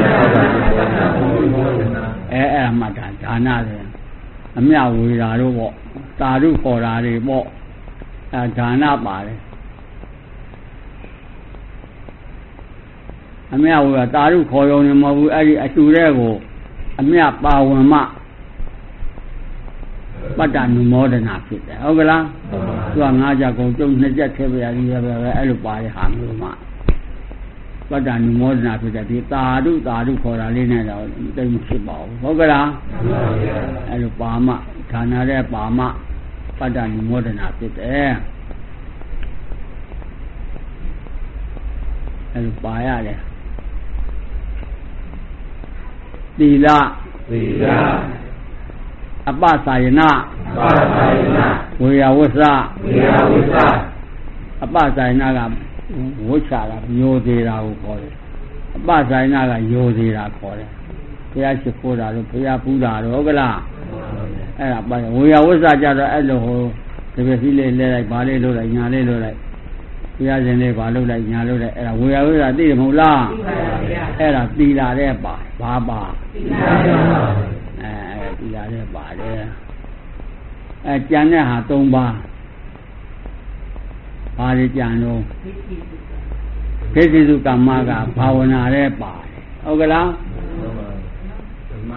အဲ့ဒါမှတ်တာဒါနတယ်အမြဝေတာတို့ပေါ့တာရုခေါ်တာတွေပေါ့ဒါနပါတယ်အမြဝေတာရုခေါ်ရုံနဲ့မဟုတ်ဘူးအဲ့ဒီအတူတဲ့ကိုအမြပါဝင်မှပတ္တနိမောဒနာဖြစ်တယ်ဟုတ်ကလားသူက9ချက်ကုန်ကျုံ2ချက်ထည့်ပြရည်ပဲအဲ့လိုပါတဲ့ဟာမျိုးမှပတ္တနိမောဒနာဖြစ်တယ်ဒီတာရုခေါ်တာလေးနဲ့တော့တိတ်မဖြစ်ပါဘူးဟုတ်ကလားအဲ့လိုပါမှဌာနတဲ့ပါမှပတ္တနိမောဒနာဖြစ်တယ်အဲ့လိုပါရတယ်သီလအပ္ပစာယနာဝေယဝစ္စအပ္ပစာယနာကဝိချာကရိုသေးတာကိုခေါ်တယ်အပ္ပစာယနာကရိုသေးတာခေါ်တယ်ဘုရားရှိခိုးတာတို့ဘုရားပူတာတို့ဟုတ်ကလားအဲ့ဒါပါဝေယဝစ္စကြတော့အဲ့လိုဟိုဒီပစ္စည်းလေးလဲလိုက်ဘာလေးလုပ်လိုက်ညာလေးလုပ်လိုက်ဘုရားရှင်လေးဘာလုပ်လိုက်ညာလုပ်လိုက်အဲ့ဒါဝေယဝစ္စသိတယ်မဟုတ်လားအဲ့ဒါသီလာတဲ့ပါဘာပါသီလာတဲ့ပါတယ်ကျန်တဲ့ဟာ3ပါးဘာတွေကြံတော့ဒိဋ္ဌိစုကမ္မကဘာဝနာတဲ့ပါတယ်ဟုတ်ကလားဓမ္မ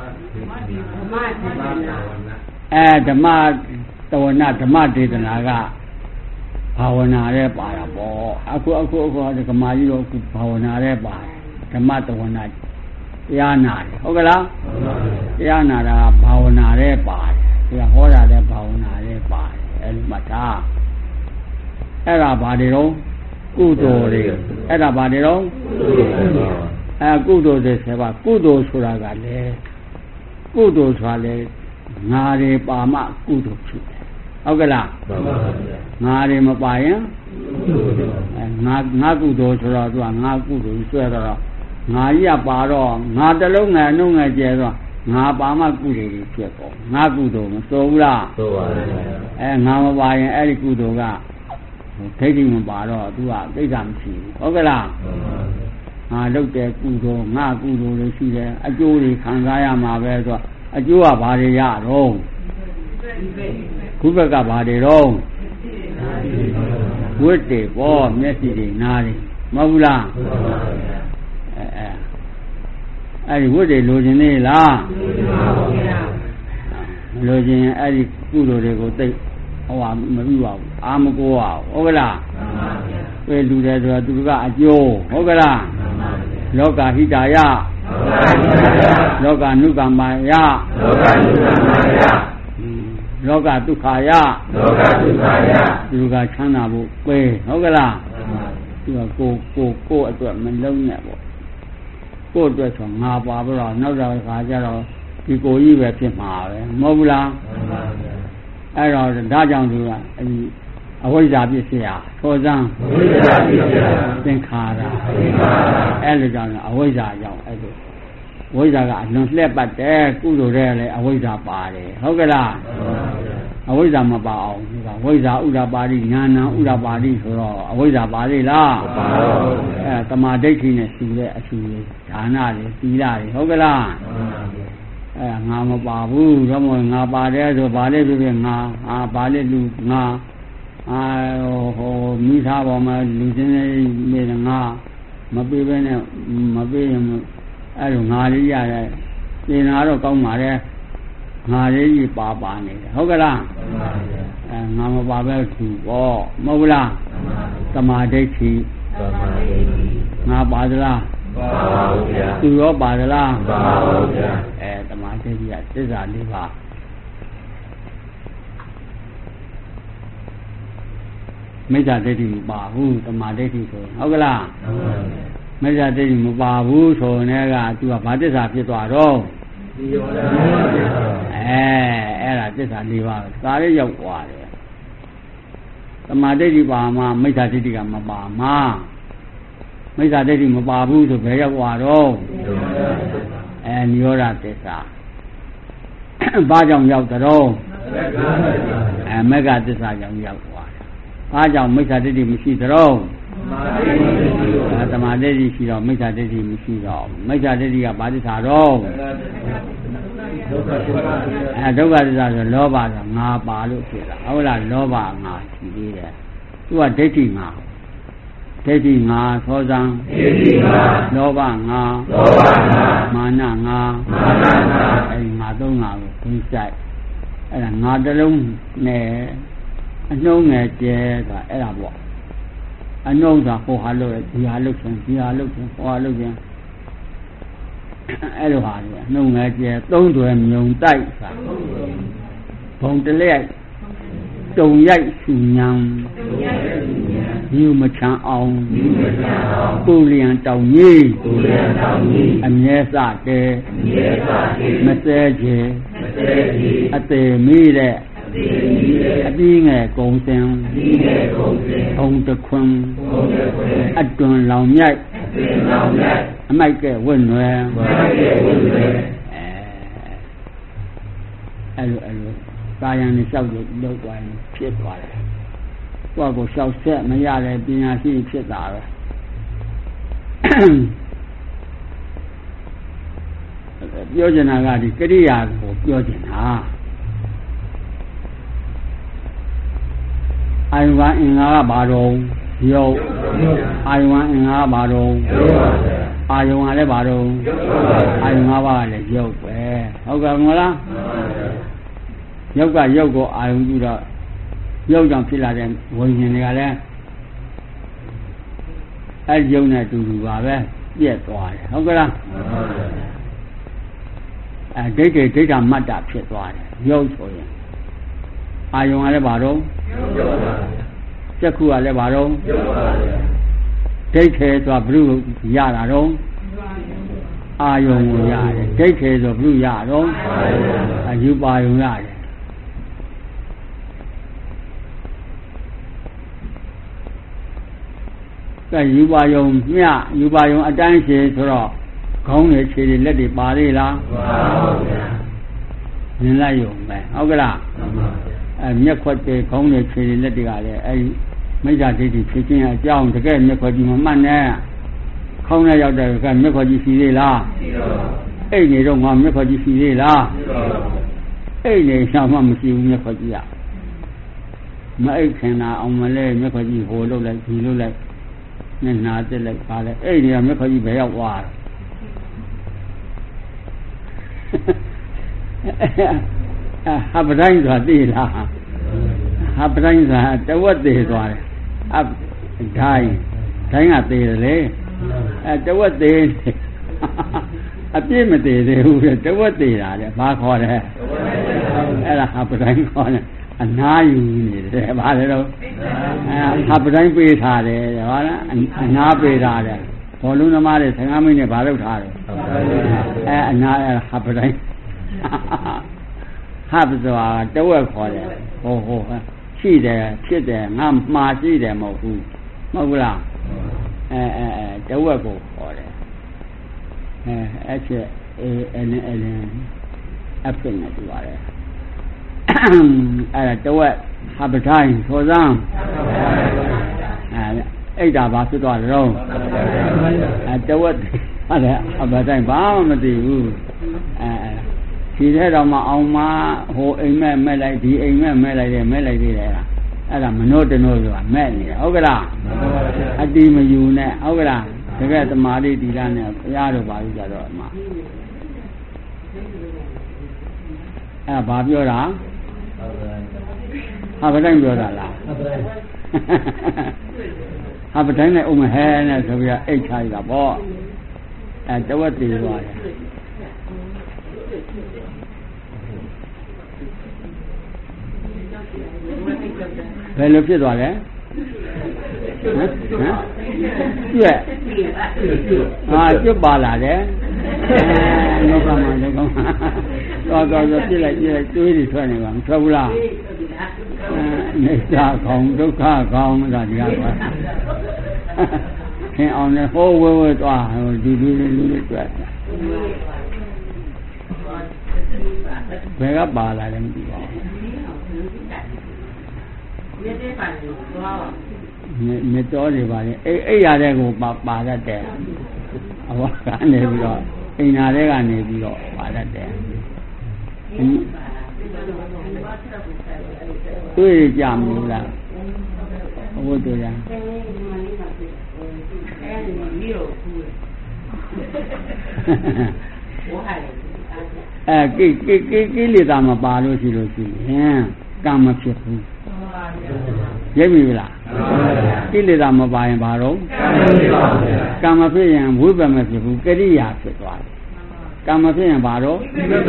တဝနာဓမ္မဒေသနာကဘာဝနာတဲ့ပါတာပေါ့အခုဒီကမာကြီးတော့ဘာဝနာတဲ့ပါတယ်ဓမ္မတဝနာတရားနာတယ်ဟုတ်ကလားတရားနာတာဘာဝနာတဲ့ပါတယ်တရားဟောတာလည်းဘာဝနာတဲ့ပါတယ်အဲ့လိုမှတ်တာအဲ့ဒါဘာတွေတော့ကုသိုလ်တွေအဲ့ဒါဘာတွေတော့ကုသိုလ်တွေဆယ်ပါကုသိုလ်ဆိုတာကလည်းကုသိုလ်ဆိုတာလည်းငါတွေပါမှကုသိုလ်ဖြစ်တယ်ဟုတ်ကလားငါတွေမပါရင်ငါကုသိုလ်ဆိုတော့သူကငါကုသိုလ်ဆွဲတော့ငါကြီးကပါတော့ငါတလုံးငယ်နှုတ်ငယ်ကျဲတော့ငါပါမှကုသိုလ်ကြီးဖြစ်ပေါ့ငါကုသိုလ်မစိုးဘူးလားစိုးပါဘူးငါမပါရင်အဲ့ဒီကုသိုလ်ကဒိဋ္ဌိမပါတော့သူကသိက္ခာမရှိဘူးဟုတ်ကလားငါလုပ်တဲ့ကုသိုလ်ငါကုသိုလ်တွေရှိတယ်အကျိုးတွေခံစားရမှာပဲဆိုတော့အကျိုးကဘာတွေရတော့ခုဘက်ကဘာတွေတော့ဝတ်တယ်ပေါ့မျက်စိတွေနားတွေမဟုတ်ဘူးလားအဲ့ဒီဝတ်တွေလိုချင်နေလားလိုချင်အဲ့ဒီကုသိုလ်တွေကိုသိဟောမပြုပါဘူးအာမကိုပါဟုတ်ကလားပဲလူတယ်ဆိုတော့သူကအကျိုးဟုတ်ကလားလောကဟိတာယလောကနုကမ္မာယလောကဒုက္ခယသူကချမ်းသာဖို့ပဲဟုတ်ကလားသူကကိုအတွက်မလုံးနဲ့ပေါ့ကိုအတွက်ဆိုငါပါပြီးတော့နောက်တော့ခါကျတော့ဒီကိုကြီးပဲဖြစ်မှာပဲမဟုတ်ဘူးလားအဲ့တော့ဒါကြောင့်သူကအဝိဇ္ဇာပြည့်စရာသောဇံသင်္ခါရအဲ့လိုကြောင့်အဝိဇ္ဇာကြောင့်အဲ့လိုဝိဇ္ဇာကအလွန်လှည့်ပတ်တယ်ကုသိုလ်တဲ့လည်းအဝိဇ္ဇာပါတယ်ဟုတ်ကလားအဝိဇ္ဇာမပါအောင်ဒီကဝိဇ္ဇာဥဒ္ဒပါတိဉာဏဥဒ္ဒပါတိဆိုတော့အဝိဇ္ဇာပါလေလားမပါဘူးအဲတမာဒိဋ္ဌိနဲ့စုတဲ့အစုတွေဒါနတွေသီလတွေဟုတ်ကလားအဲငါမပါဘူးတော့မငါပါတယ်ဆိုဘာလဲဖြစ်ဖြစ်ငါဘာလဲလူငါဟိုမိသားပေါ်မှာလူစင်းနေငါမပေးဘဲနဲ့မပေးရင်အဲ့လိုငါလေးရတယ်ပြင်လာတော့ကောင်းပါလေငါလေးကြီးပါနေတယ်ဟုတ်ကလားငါမပါပဲသူပေါ့မဟုတ်လားသမာဓိဋ္ဌိငါပါသလားပါပါဘူးဗျာသူရောပါသလားပါပါဘူးဗျာသမာဓိဋ္ဌိကသစ္စာလေးပါမိစ္ဆာဒိဋ္ဌိမပါဘူးသမာဓိဋ္ဌိဆိုဟုတ်ကလားမိစ္ဆာဒိဋ္ဌိမပါဘူးဆိုရင်ကသူကဘာသစ္စာဖြစ်သွားတော့အဲ့ဒါသစ္စာ၄ပါးဒါလေးရောက်သွားတယ်သမာဓိဋ္ဌိပါမှမိစ္ဆာဒိဋ္ဌိကမပါမှမိစ္ဆာဒိဋ္ဌိမပါဘူးဆိုဘယ်ရောက်သွားတော့နိရောဓသစ္စာဘာကြောင့်ရောက်တော့မဂ္ဂသစ္စာကြောင့်ရောက်သွားတယ်ဘာကြောင့်မိစ္ဆာဒိဋ္ဌိမရှိတော့သမာဓိဋ္ဌိရှိတော့မိစ္ဆာဒိဋ္ဌိမရှိတော့မိစ္ဆာဒိဋ္ဌိကဘာသစ္စာတော့ဒုက္ခသစ္စာဆိုလောဘဆိုငါပါလို့ဖြစ်တာဟုတ်လားလောဘငါရှိသေးတယ်သူကဒိဋ္ဌိငါသောဇံလောဘငါမာနငါအဲဒီငါသုံးငါကိုခွင့်ဆိုင်အဲ့ဒါငါတစ်လုံးနဲ့အနှုံးငယ်ကျဲဆိုတာအဲ့ဒါပေါ့အနှုံးဆိုတာဟိုဟာလို့ဒီဟာလို့ချင်းဟိုဟာလို့ချင်းအဲ့လိုဟာလေအနှုံးငယ်ကျဲသုံးတွယ်မြုံတိုက်ဆိုတာဘုံတလက်တုံရိုက်ဆူညံမြူမချမ်းအောင်ပူလျံတောင်ကြီးအမြဲစတဲ့မစဲချေအသေးမိတဲ့အပြီးငယ်ကုံစင်ဘုံတခွန်းအတွန်လောင်မြိုက်အမိုက်ကဲဝင့်ွယ်အဲ့လိုကာယံနဲ့လျှောက်လို့လောက်သွားရင်ဖြစ်သွားတယ်။ကိုယ့်ကိုလျှောက်ဆက်မရတဲ့ပညာရှိဖြစ်တာပဲ။ပြောချင်တာကဒီကရိယာကိုပြောချင်တာ။အာယုံအင်္ဂါကဘာတော့ရုပ်အာယုံအင်္ဂါကဘာတော့အာယုံကလည်းဘာတော့အာယုံ၅ပါးကလည်းရုပ်ပဲဟုတ်ကဲ့မလားရုပ်ကရုပ်ကိုအာယုံပြုတော့ရုပ်ကြောင့်ဖြစ်လာတဲ့ဝိညာဉ်တွေကလည်းအဲရုပ်နဲ့တူတူပါပဲပြည့်သွားတယ်ဟုတ်ကဲ့လားဒိဋ္ဌိဒိဋ္ဌမတ္တဖြစ်သွားတယ်ရုပ်ဆိုရင်အာယုံကလည်းဘာတော့စက္ခုကလည်းဘာတော့ဒိဋ္ဌိဆိုတာဘုရုရတာတော့အာယုံကိုရတယ်ဒိဋ္ဌိဆိုဘုရုရတော့ယူပါယုံရတယ်ကဲယူပါယုံမြယူပါယုံအတိုင်းရှိဆိုတော့ခေါင်းတွေခြေတွေလက်တွေပါသေးလားမပါဘူးဗျာမြင်လိုက်ယုံပဲဟုတ်ကလားမျက်ခွက်တွေခေါင်းတွေခြေတွေလက်တွေကလည်းအဲဒီမိစ္ဆာဒိဋ္ဌိဖြစ်ခြင်းအကြောင်းတကယ်မျက်ခွက်ကြီးမမှတ်နဲ့ခေါင်းနဲ့ရောက်တဲ့ကမျက်ခွက်ကြီးရှိသေးလားရှိတော့အိတ်နေတော့ငါမျက်ခွက်ကြီးရှိသေးလားရှိတော့အိတ်နေရှောင်မှမရှိဘူးမျက်ခွက်ကြီးကအိတ်ခင်တာအောင်မလဲမြက်ခွက်ကြီးဟိုလှုပ်လိုက်ဒီလှုပ်လိုက်မျက်နှာတက်လိုက်ပါလေအဲ့ဒီကမြက်ခွက်ကြီးဘယ်ရောက်သွားဟာပတိုင်းဆိုတာသိလားဟာပတိုင်းဆိုတာတဝက်သေးသွားတယ်အတိုင်းကသေးတယ်လေတဝက်သေးအပြည့်မသေးသေးဘူးလေတဝက်သေးတာလေဘာခေါ်လဲအဲ့ဒါဟာပတိုင်းခေါ်တယ်အနာယူနေတယ်ဘာလဲတော့ဟာပတိုင်းပေးထားတယ်ဟာလားအနာပေးထားတယ်ဘောလုံးသမားတွေ15မိနစ်ဘာလုပ်ထားတယ်အနာဟာပတိုင်းဟာပစွာတဝက်ခေါ်တယ်ဟိုရှိတယ်ဖြစ်တယ်ငါမှားရှိတယ်မဟုတ်ဘူးမဟုတ်လားတဝက်ကိုခေါ်တယ်အဲ့ချက်အဖြစ်နေတူပါတယ်အဲ့ဒါတဝက်ဟာပတိုင်းဆိုစမ်းအဲ့ဒါဘာဖြစ်သွားလဲတဝက်ဟုတ်တယ်ဟာပတိုင်းဘာမှမသိဘူးဒီထဲတော့မှအောင်မဟိုအိမ်မဲ့လိုက်ဒီအိမ်မဲ့လိုက်တယ်မဲ့လိုက်သေးတယ်အဲ့ဒါမနှုတ်တနှုတ်ဆိုတာမဲ့နေတယ်ဟုတ်ကလားအတိမယူနဲ့ဟုတ်ကလားတကယ်သမာဓိတိရနဲ့ဘုရားတို့ပါလို့ကြတော့အမှအဲ့ဘာပြောတာဟာပတိုင်းပြောတာလားဟာပတိုင်းနဲ့ဥမဟဲနဲ့ဆိုပြီးအိတ်ချရတာပေါ့တဝက်တည်သွားတယ်ဘယ်လိုဖြစ်သွားလဲကျွတ်ကျွတ်ပါလာတယ်လောကမှာတော့ပြစ်လိုက်တွေးတွေထွက်နေပါမထွက်ဘူးလားနေသာခေါင်းဒုက္ခခေါင်းဒါဒီကားပါခင်အောင်နဲ့ဟိုးဝဲသွားဒီလူလေးတွေ့ဘယ်ကပါလာလဲမသိပါဘူးမြတ်တော်တွေပါလေအဲ့ရတဲ့ကိုပါတတ်တယ်အဝကနေပြီးတော့အိမ်နာတဲ့ကနေပြီးတော့ပါတတ်တယ်တွေ့ကြမလို့လားဘုဒ္ဓရကိလေသာမပါလို့ရှိရင်ကံမဖြစ်ဘူးရိပ်ပြီလားကိလေသာမပါရင်ဘာတော့ကံမဖြစ်ရင်ဝိပ္ပမဖြစ်ဘူးကရိယာဖြစ်သွားတယ်ကံမဖြစ်ရင်ဘာတော့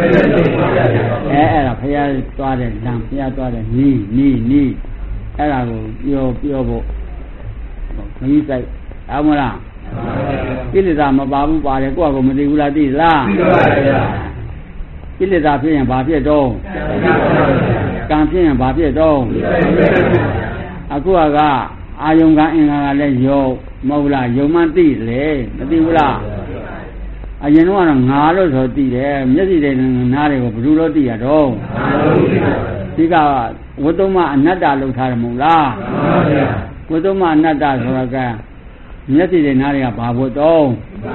အဲ့ဒါဘုရားသွားတဲ့လမ်းဘုရားသွားတဲ့နီးအဲ့ဒါကိုပြောဖို့ခကြီးစိုက်အောင်မလားကိလေသာမပါဘူးပါတယ်ကိုယ့်အကိုမသိဘူးလားသိလားသိပါပါဗျာကိလေသာဖြစ်ရင်ဘာဖြစ်တော့ကံဖြစ်ရင်ဘာဖြစ်တော့အခုကအာယုံကအင်္ဂါကလည်းယုံမဟုတ်လားယုံမှသိလေမသိဘူးလားအရင်တော့ငါလို့ဆိုသိတယ်မျက်စိတွေနားတွေကိုဘယ်လိုသိရတော့ဒီကဝတ္တမအနတ္တလို့ထားတယ်မဟုတ်လားဝတ္တမအနတ္တဆိုတော့ကမျက်စိတွေနားတွေကဘာဖို့တော့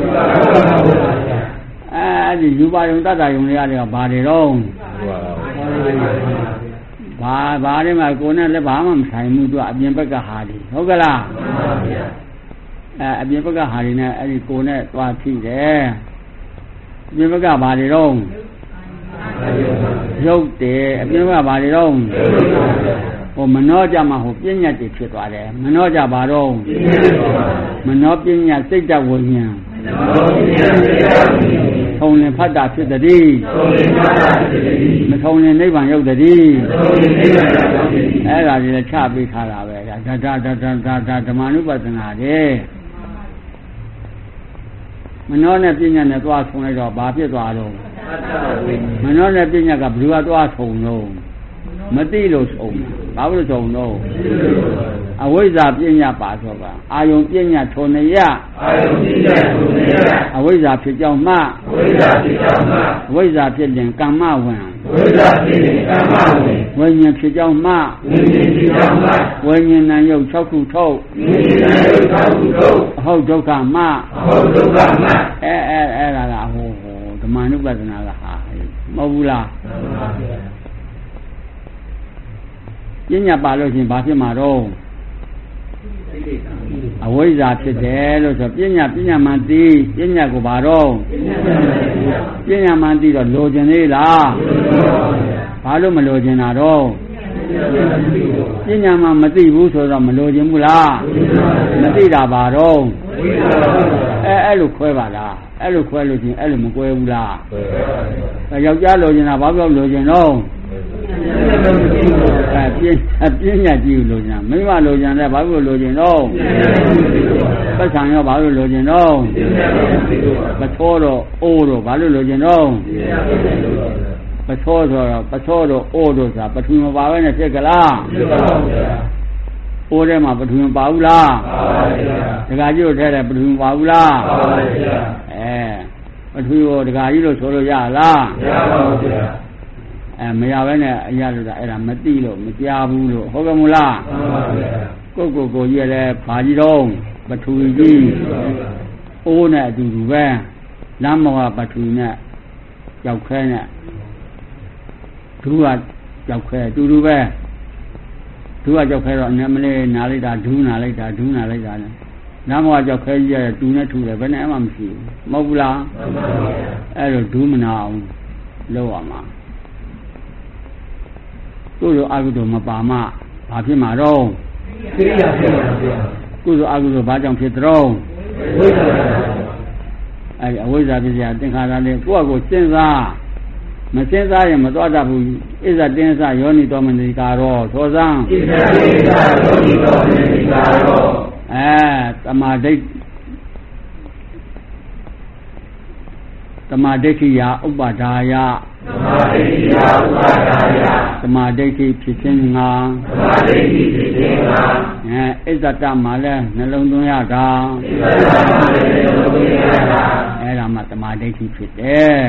အဲဒီယူပါယုံတတ္တယုံတွေရတယ်ဘာတွေတော့ဘာတွေမှာကိုယ်နဲ့လည်းဘာမှမဆိုင်ဘူးသူကအပြင်ဘက်ကဟာတွေဟုတ်ကလားအပြင်ဘက်ကဟာတွေနဲ့အဲဒီကိုယ်နဲ့သွားထိတယ်အပြင်ဘက်ကဘာတွေတော့ရုပ်တယ်အပြင်ဘက်ကဘာတွေတော့ဟိုမနှောကြမှာဟိုပညာတွေဖြစ်သွားတယ်မနှောကြပါတော့မနှောပညာစိတ်တဝိညာဉ်ထုံလင်ဖတ်တာဖြစ်သည်မထုံလင်နိဗ္ဗာန်ရောက်သည်အဲ့ဒါကြီးလည်းချပေးထားတာပဲဒါဓမ္မနုပဒနာတဲ့မနှောနဲ့ပညာနဲ့သွားဆုံလိုက်တော့ဘာဖြစ်သွားတော့မနှောနဲ့ပညာကဘယ်လိုသွားဆုံတော့မသိလို့ဆုံဘာလို့ဆုံတော့အဝိဇ္ဇာပညာပါဆိုပါအာယုံပညာထုံနေရအဝိဇ္ဇာဖြစ်ကြောင်းမှအဝိဇ္ဇာဖြစ်ရင်ကမ္မဝင်ဝိညာဉ်ဖြစ်ကြောင်းမှဝိညာဉ်နာယုတ်6ခုထုတ်အဟုတ်ဒုက္ခမှအဲ့ဒါကဟိုဓမ္မနုပဒနာကဟာမဟုတ်ဘူးလားပညာပါလို့ရှင်ဘာဖြစ်မှာတော့အဝိဇ္ဇာဖြစ်တယ်လို့ဆိုပညာမှန်သိပညာကိုဘာတော့ပညာမှန်သိတော့လိုချင်သေးလားဘာလို့မလိုချင်တာတော့ပညာမှမသိဘူးဆိုတော့မလိုချင်ဘူးလားမသိတာပါတော့အဲ့လိုခွဲပါလားအဲ့လိုခွဲလို့ချင်းအဲ့လိုမကွဲဘူးလားယောက်ျားလိုချင်တာဘာလို့လိုချင်တော့ပညာကြည့်လို့ညာမိမလိုချင်တယ်ဘာလို့လိုချင်တော့ပတ်ဆံရောဘာလို့လိုချင်တော့ပသောတော့အိုးတော့ဘာလို့လိုချင်တော့ပသောတော့အိုးတော့ဆိုတာပထဝီမပါဘဲနဲ့ဖြစ်ကြလားဖြစ်ပါဘူးဗျာအိုးထဲမှာပထဝီမပါဘူးလားပါပါဗျာဒကာကြီးတို့ထဲတယ်ပထဝီမပါဘူးလားပါပါဗျာပထဝီကိုဒကာကြီးတို့ဆိုလို့ရလားမရပါဘူးဗျာမရဘဲနဲ့အရာလို့အဲ့ဒါမသိလို့မကြားဘူးလို့ဟုတ်ကဲ့မလားမှန်ပါဗျာကိုကြီးလည်းဘာကြီးတော့ပထဝီကြီးအိုးနဲ့အတူတူပဲလမ်းမောကပထဝီနဲ့ကြောက်ခဲနဲ့ဒူးကကြောက်ခဲအတူတူပဲဒူးကကြောက်ခဲတော့အနည်းမလေးနားလိုက်တာဒူးနာလိုက်တာနဲ့လမ်းမောကကြောက်ခဲကြီးရဲ့တူနဲ့ထူတယ်ဘယ်နဲ့မှမရှိဘူးမဟုတ်ဘူးလားမှန်ပါဗျာအဲ့လိုဒူးမနာအောင်လုပ်ရမှာကုသိုလ်အကုသိုလ်မပါမှဘာဖြစ်မှာတော့သိရပါဗျာကုသိုလ်အကုသိုလ်ဘာကြောင့်ဖြစ်တော့ဝိဇ္ဇာအဲ့ဒီအဝိဇ္ဇာဖြစ်စရာသင်္ခါရလေးကိုယ့်အကိုစဉ်းစားမစဉ်းစားရင်မသွားတတ်ဘူးဣဇတင်းစယောနိတော်မနိကာရောသောစံဣဇတင်းစယောနိတော်မနိကာရောတမာဒိဋ္ဌိယဥပ္ပါဒါယသမာဓိဋ္ဌိဖြစ်ခြင်းငါဣဇတမှာလဲနှလုံးသွင်းရတာအဲ့ဒါမှသမာဓိဋ္ဌိဖြစ်တယ်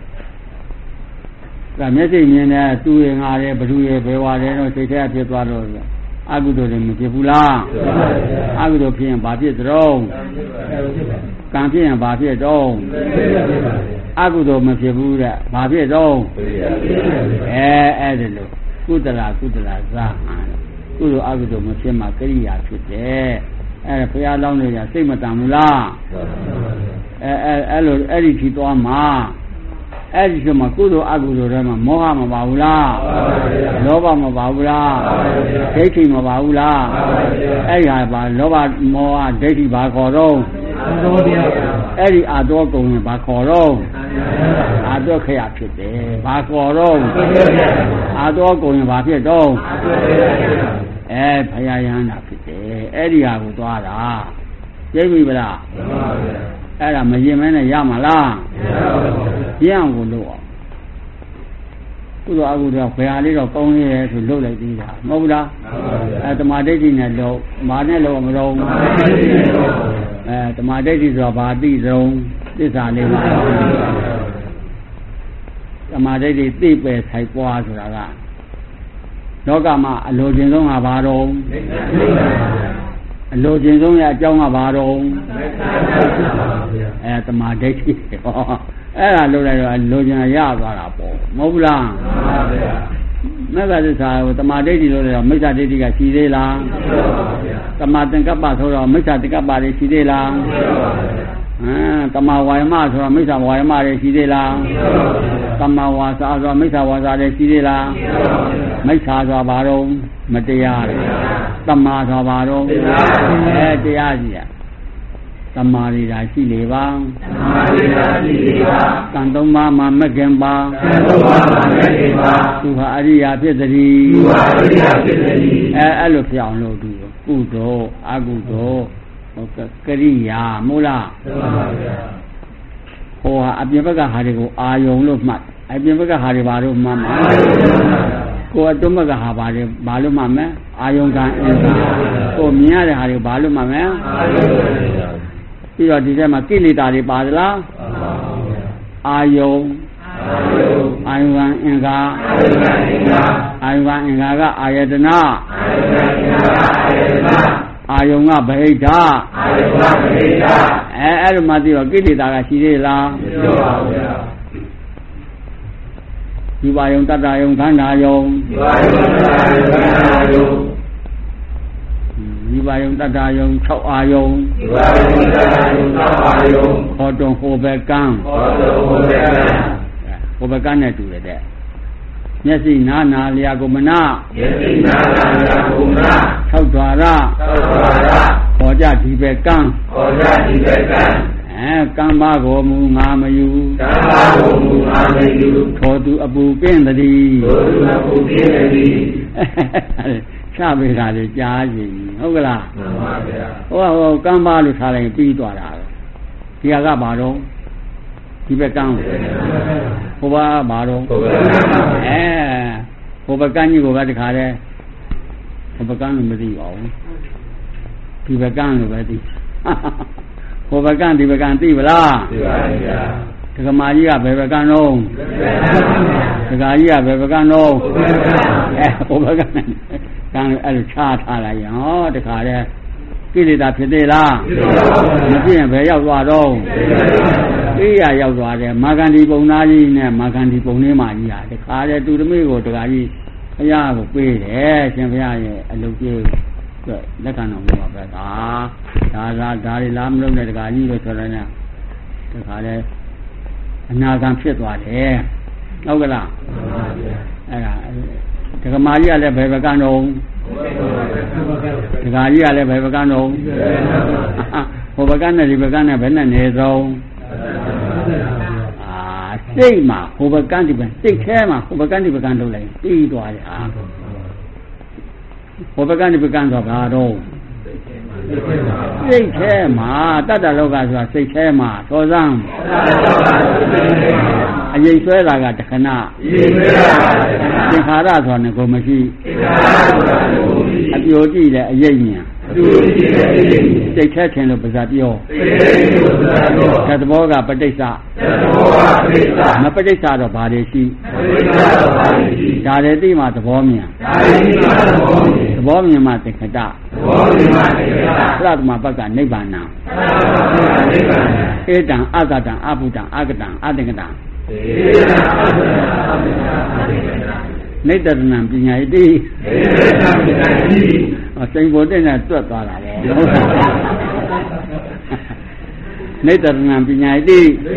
ဒါမျက်စိမြင်တဲ့သူ့ရဲ့ငါရဲ့ဘ누구ရဲ့ဘယ်ဝါတဲ့တော့စိတ်ထဲဖြစ်သွားတော့အကုသိုလ်တွေမဖြစ်ဘူးလားအကုသိုလ်ဖြစ်ရင်ဘာဖြစ်သလဲကံဖြစ်ရင်ဘာဖြစ်တော့အကုသိုလ်မဖြစ်ဘူးတဲ့ဘာဖြစ်တော့အဲ့ဒါလို့ကုသလဇာကုသိုလ်အကုသိုလ်မဖြစ်မှကရိယာဖြစ်တယ်အဲ့ဒါဘုရားလောင်းနေရစိတ်မတန်ဘူးလားအဲ့လိုအဲ့ဒီဖြစ်သွားမှာအဲ့ဒီဆိုမှကုသိုလ်အကုသိုလ်တွေမှာမောဟမပါဘူးလားလောဘမပါဘူးလားဒိဋ္ဌိမပါဘူးလားအဲ့ဒီဟာပါလောဘမောဟဒိဋ္ဌိဘာခေါ်တော့အဲ့ဒီအာတောကုံရင်ဘာခေါ်တော့အာတောခရဖြစ်တယ်ဘာခေါ်တော့အာတောကုံရင်ဘာဖြစ်တော့ဘုရားယဟန္တာဖြစ်တယ်အဲ့ဒီဟာကိုသွားတာသိပြီဗလားအဲ့ဒါမရင်မဲနဲ့ရမှာလားရအောင်ကိုလို့အောင်ကုသိုလ်အကုသိုလ်ဘယ်ဟာလေးတော့ကောင်းရဲဆိုလုပ်လိုက်သေးတာမဟုတ်ဘူးလားသမာဓိဋ္ဌိနဲ့လို့ဘာနဲ့လို့မလို့သမာဓိဋ္ဌိဆိုတာဘာသိဆုံးသစ္စာလေးပါသမာဓိဋ္ဌိသိပဲဆိုင်ပွားဆိုတာကလောကမှာအလိုချင်ဆုံးကဘာတော့အလိုချင်ဆုံးရဲ့အကြောင်းကဘာတော့သမာဓိဋ္ဌိဟောအဲ့ဒါလုပ်လိုက်တော့လိုချင်ရသွားတာပေါ့မဟုတ်ဘူးလားမှန်ပါဗျာမဂ္ဂသစ္စာကိုသမာဓိဋ္ဌိလို့လည်းမိစ္ဆာဒိဋ္ဌိကရှိသေးလားမရှိပါဘူးဗျာသမာသင်္ကပ္ပဆိုတော့မိစ္ဆာသင်္ကပ္ပတွေရှိသေးလားမရှိပါဘူးသမာဝါယမဆိုတော့မိစ္ဆာဝါယမတွေရှိသေးလားမရှိပါဘူးသမာဝါစာဆိုတော့မိစ္ဆာဝါစာတွေရှိသေးလားမရှိပါဘူးမိစ္ဆာဆိုဘာတော့မတရားတယ်သမာဆိုဘာတော့တရားကြီးอ่ะသမာဓိဓာရှိလေပါကံသုံးပါးမှာမကင်ပါသူဟာအရိယာဖြစ်သည်အဲ့လိုဖြစ်အောင်လုပ်ပြီးကုသိုလ်အကုသိုလ်ကရိယာမို့လားဟောအပြင်ဘက်ကဟာတွေကိုအာယုံလို့မှတ်အပြင်ဘက်ကဟာတွေဘာလို့မှတ်မှာကိုယ်အတွင်းဘက်ကဟာဘာလို့မှတ်မလဲအာယုံကံအင်္ဂါကိုမြင်ရတဲ့ဟာတွေဘာလို့မှတ်မလဲပြီးတော့ဒီထဲမှာကိလေသာတွေပါသလားအာယုံအင်္ဂါအာယုံအင်္ဂါကအာယတနာအာယုံကဗဟိတအဲ့လိုမှသိတော့ကိလေသာကရှိသေးလားမရှိပါဘူးဗျာယူပါယုံတတ္တယုံခန္ဓာယုံယူပါယုံတတ္တယုံ6အာယုံဟောတုံဟိုဘက်ကံဟိုဘက်ကံနဲ့တူတယ်တဲ့မျက်စိနာနာလျာကုမနာ6ဓာရဟောကြဒီဘက်ကံကံပါကိုမူငါမယူထောသူအပူပင်တည်းချပေးတာလေကြားကြည့်ဟုတ်ကလားမှန်ပါဗျာဟောကံပါလို့ထားလိုက်ပြီးသွားတာဒီကဘာတော့ဒီဘက်ကံဟိုဘာတော့ဟိုဘက်ကံကြီးကိုပဲတခါတည်းဟိုဘက်ကံလို့မသိပါဘူးဒီဘက်ကံလို့ပဲသိဟိုဘက်ကံဒီဘက်ကံသိပလားသိပါဗျာဒကမာကြီးကဘယ်ဘက်ကံတော့ဒကာကြီးကဘယ်ဘက်ကံတော့ဟိုဘက်ကံကံအဲ့လိုချထားလိုက်ရင်ဟောတခါတည်းကိလေသာဖြစ်သေးလားမဖြစ်ရင်ဘယ်ရောက်သွားတော့အေးရရောက်သွားတယ်မာဂန္ဒီပုံသားကြီးနဲ့မာဂန္ဒီပုံလေးမကြီးဟာတခါတည်းတူတမိကိုတခါကြီးဘုရားကိုပေးတယ်ရှင်ဘုရားရဲ့အလုပ်ကြီးလက်ခံတော်မူပါပဲဒါတွေလားမလုပ်နဲ့တခါကြီးလို့ဆိုတော့ねတခါတည်းအနာဂံဖြစ်သွားတယ်ဟုတ်ကလားအဲ့ဒါဒကမာကြီးကလည်းဘယ်ဘက်ကတော့ဒကာကြီးကလည်းဘယ်ဘက်ကတော့ဟိုဘက်ကနဲ့ဒီဘက်ကနဲ့ဘယ်နဲ့နေဆုံးစိတ်မှာဟိုဘက်ကဒီဘက်စိတ်แค่မှာဟိုဘက်ကဒီဘက်ကလုပ်လိုက်ပြီးသွားတယ်ဟိုဘက်ကဒီဘက်ကဆိုဘာတော့စိတ်แค่မှာတတ္တလောကဆိုတာစိတ်แค่မှာသောစံအရင်ဆွဲတာကတခဏသင်္ခါရဆိုတာနဲ့ကိုမရှိအပြိုကြည့်တယ်အရေးဉာဏ်စိတ်แค่ခြင်းလို့ပါဇာပြောသတ္တဘောကပဋိစ္စမပဋိစ္စတော့ဘာတွေရှိဒါတွေသိမှသဘောမြင်သဘောမြင်မှသင်္ခတပရသမဘက်ကနိဗ္ဗာန်ဧတံအသတံအဘုတံအကတံအသင်္ကတံနိတ္တရဏံပညာယတိစိန်ပေါ်တဲ့နဲ့တွက်သွားတာလေနိတ္တရဏံပညာယတိ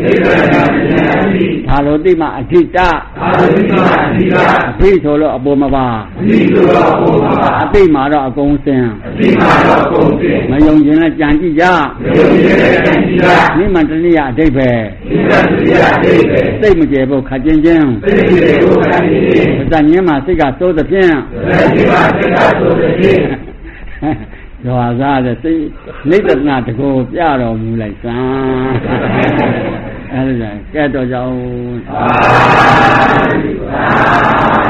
ဘာလို့သိမှအဋ္ဌိတအဖိဆိုလို့အပေါ်မပါအသိမှတော့အကုန်စင်မယုံခြင်းနဲ့ကြံကြည့်ကြနိမန္တနိယအဓိပ္ပာယ်စိတ်မကျေဖို့ခတ်ချင်းချင်းပဇာညင်းမှာစိတ်ကစိုးသဖြင့်ဇောစားတဲ့စိတ်နိတ္တနာတကောပြတော်မူလိုက်စမ်းအဲ့ဒါကဲတော့ကြောင်း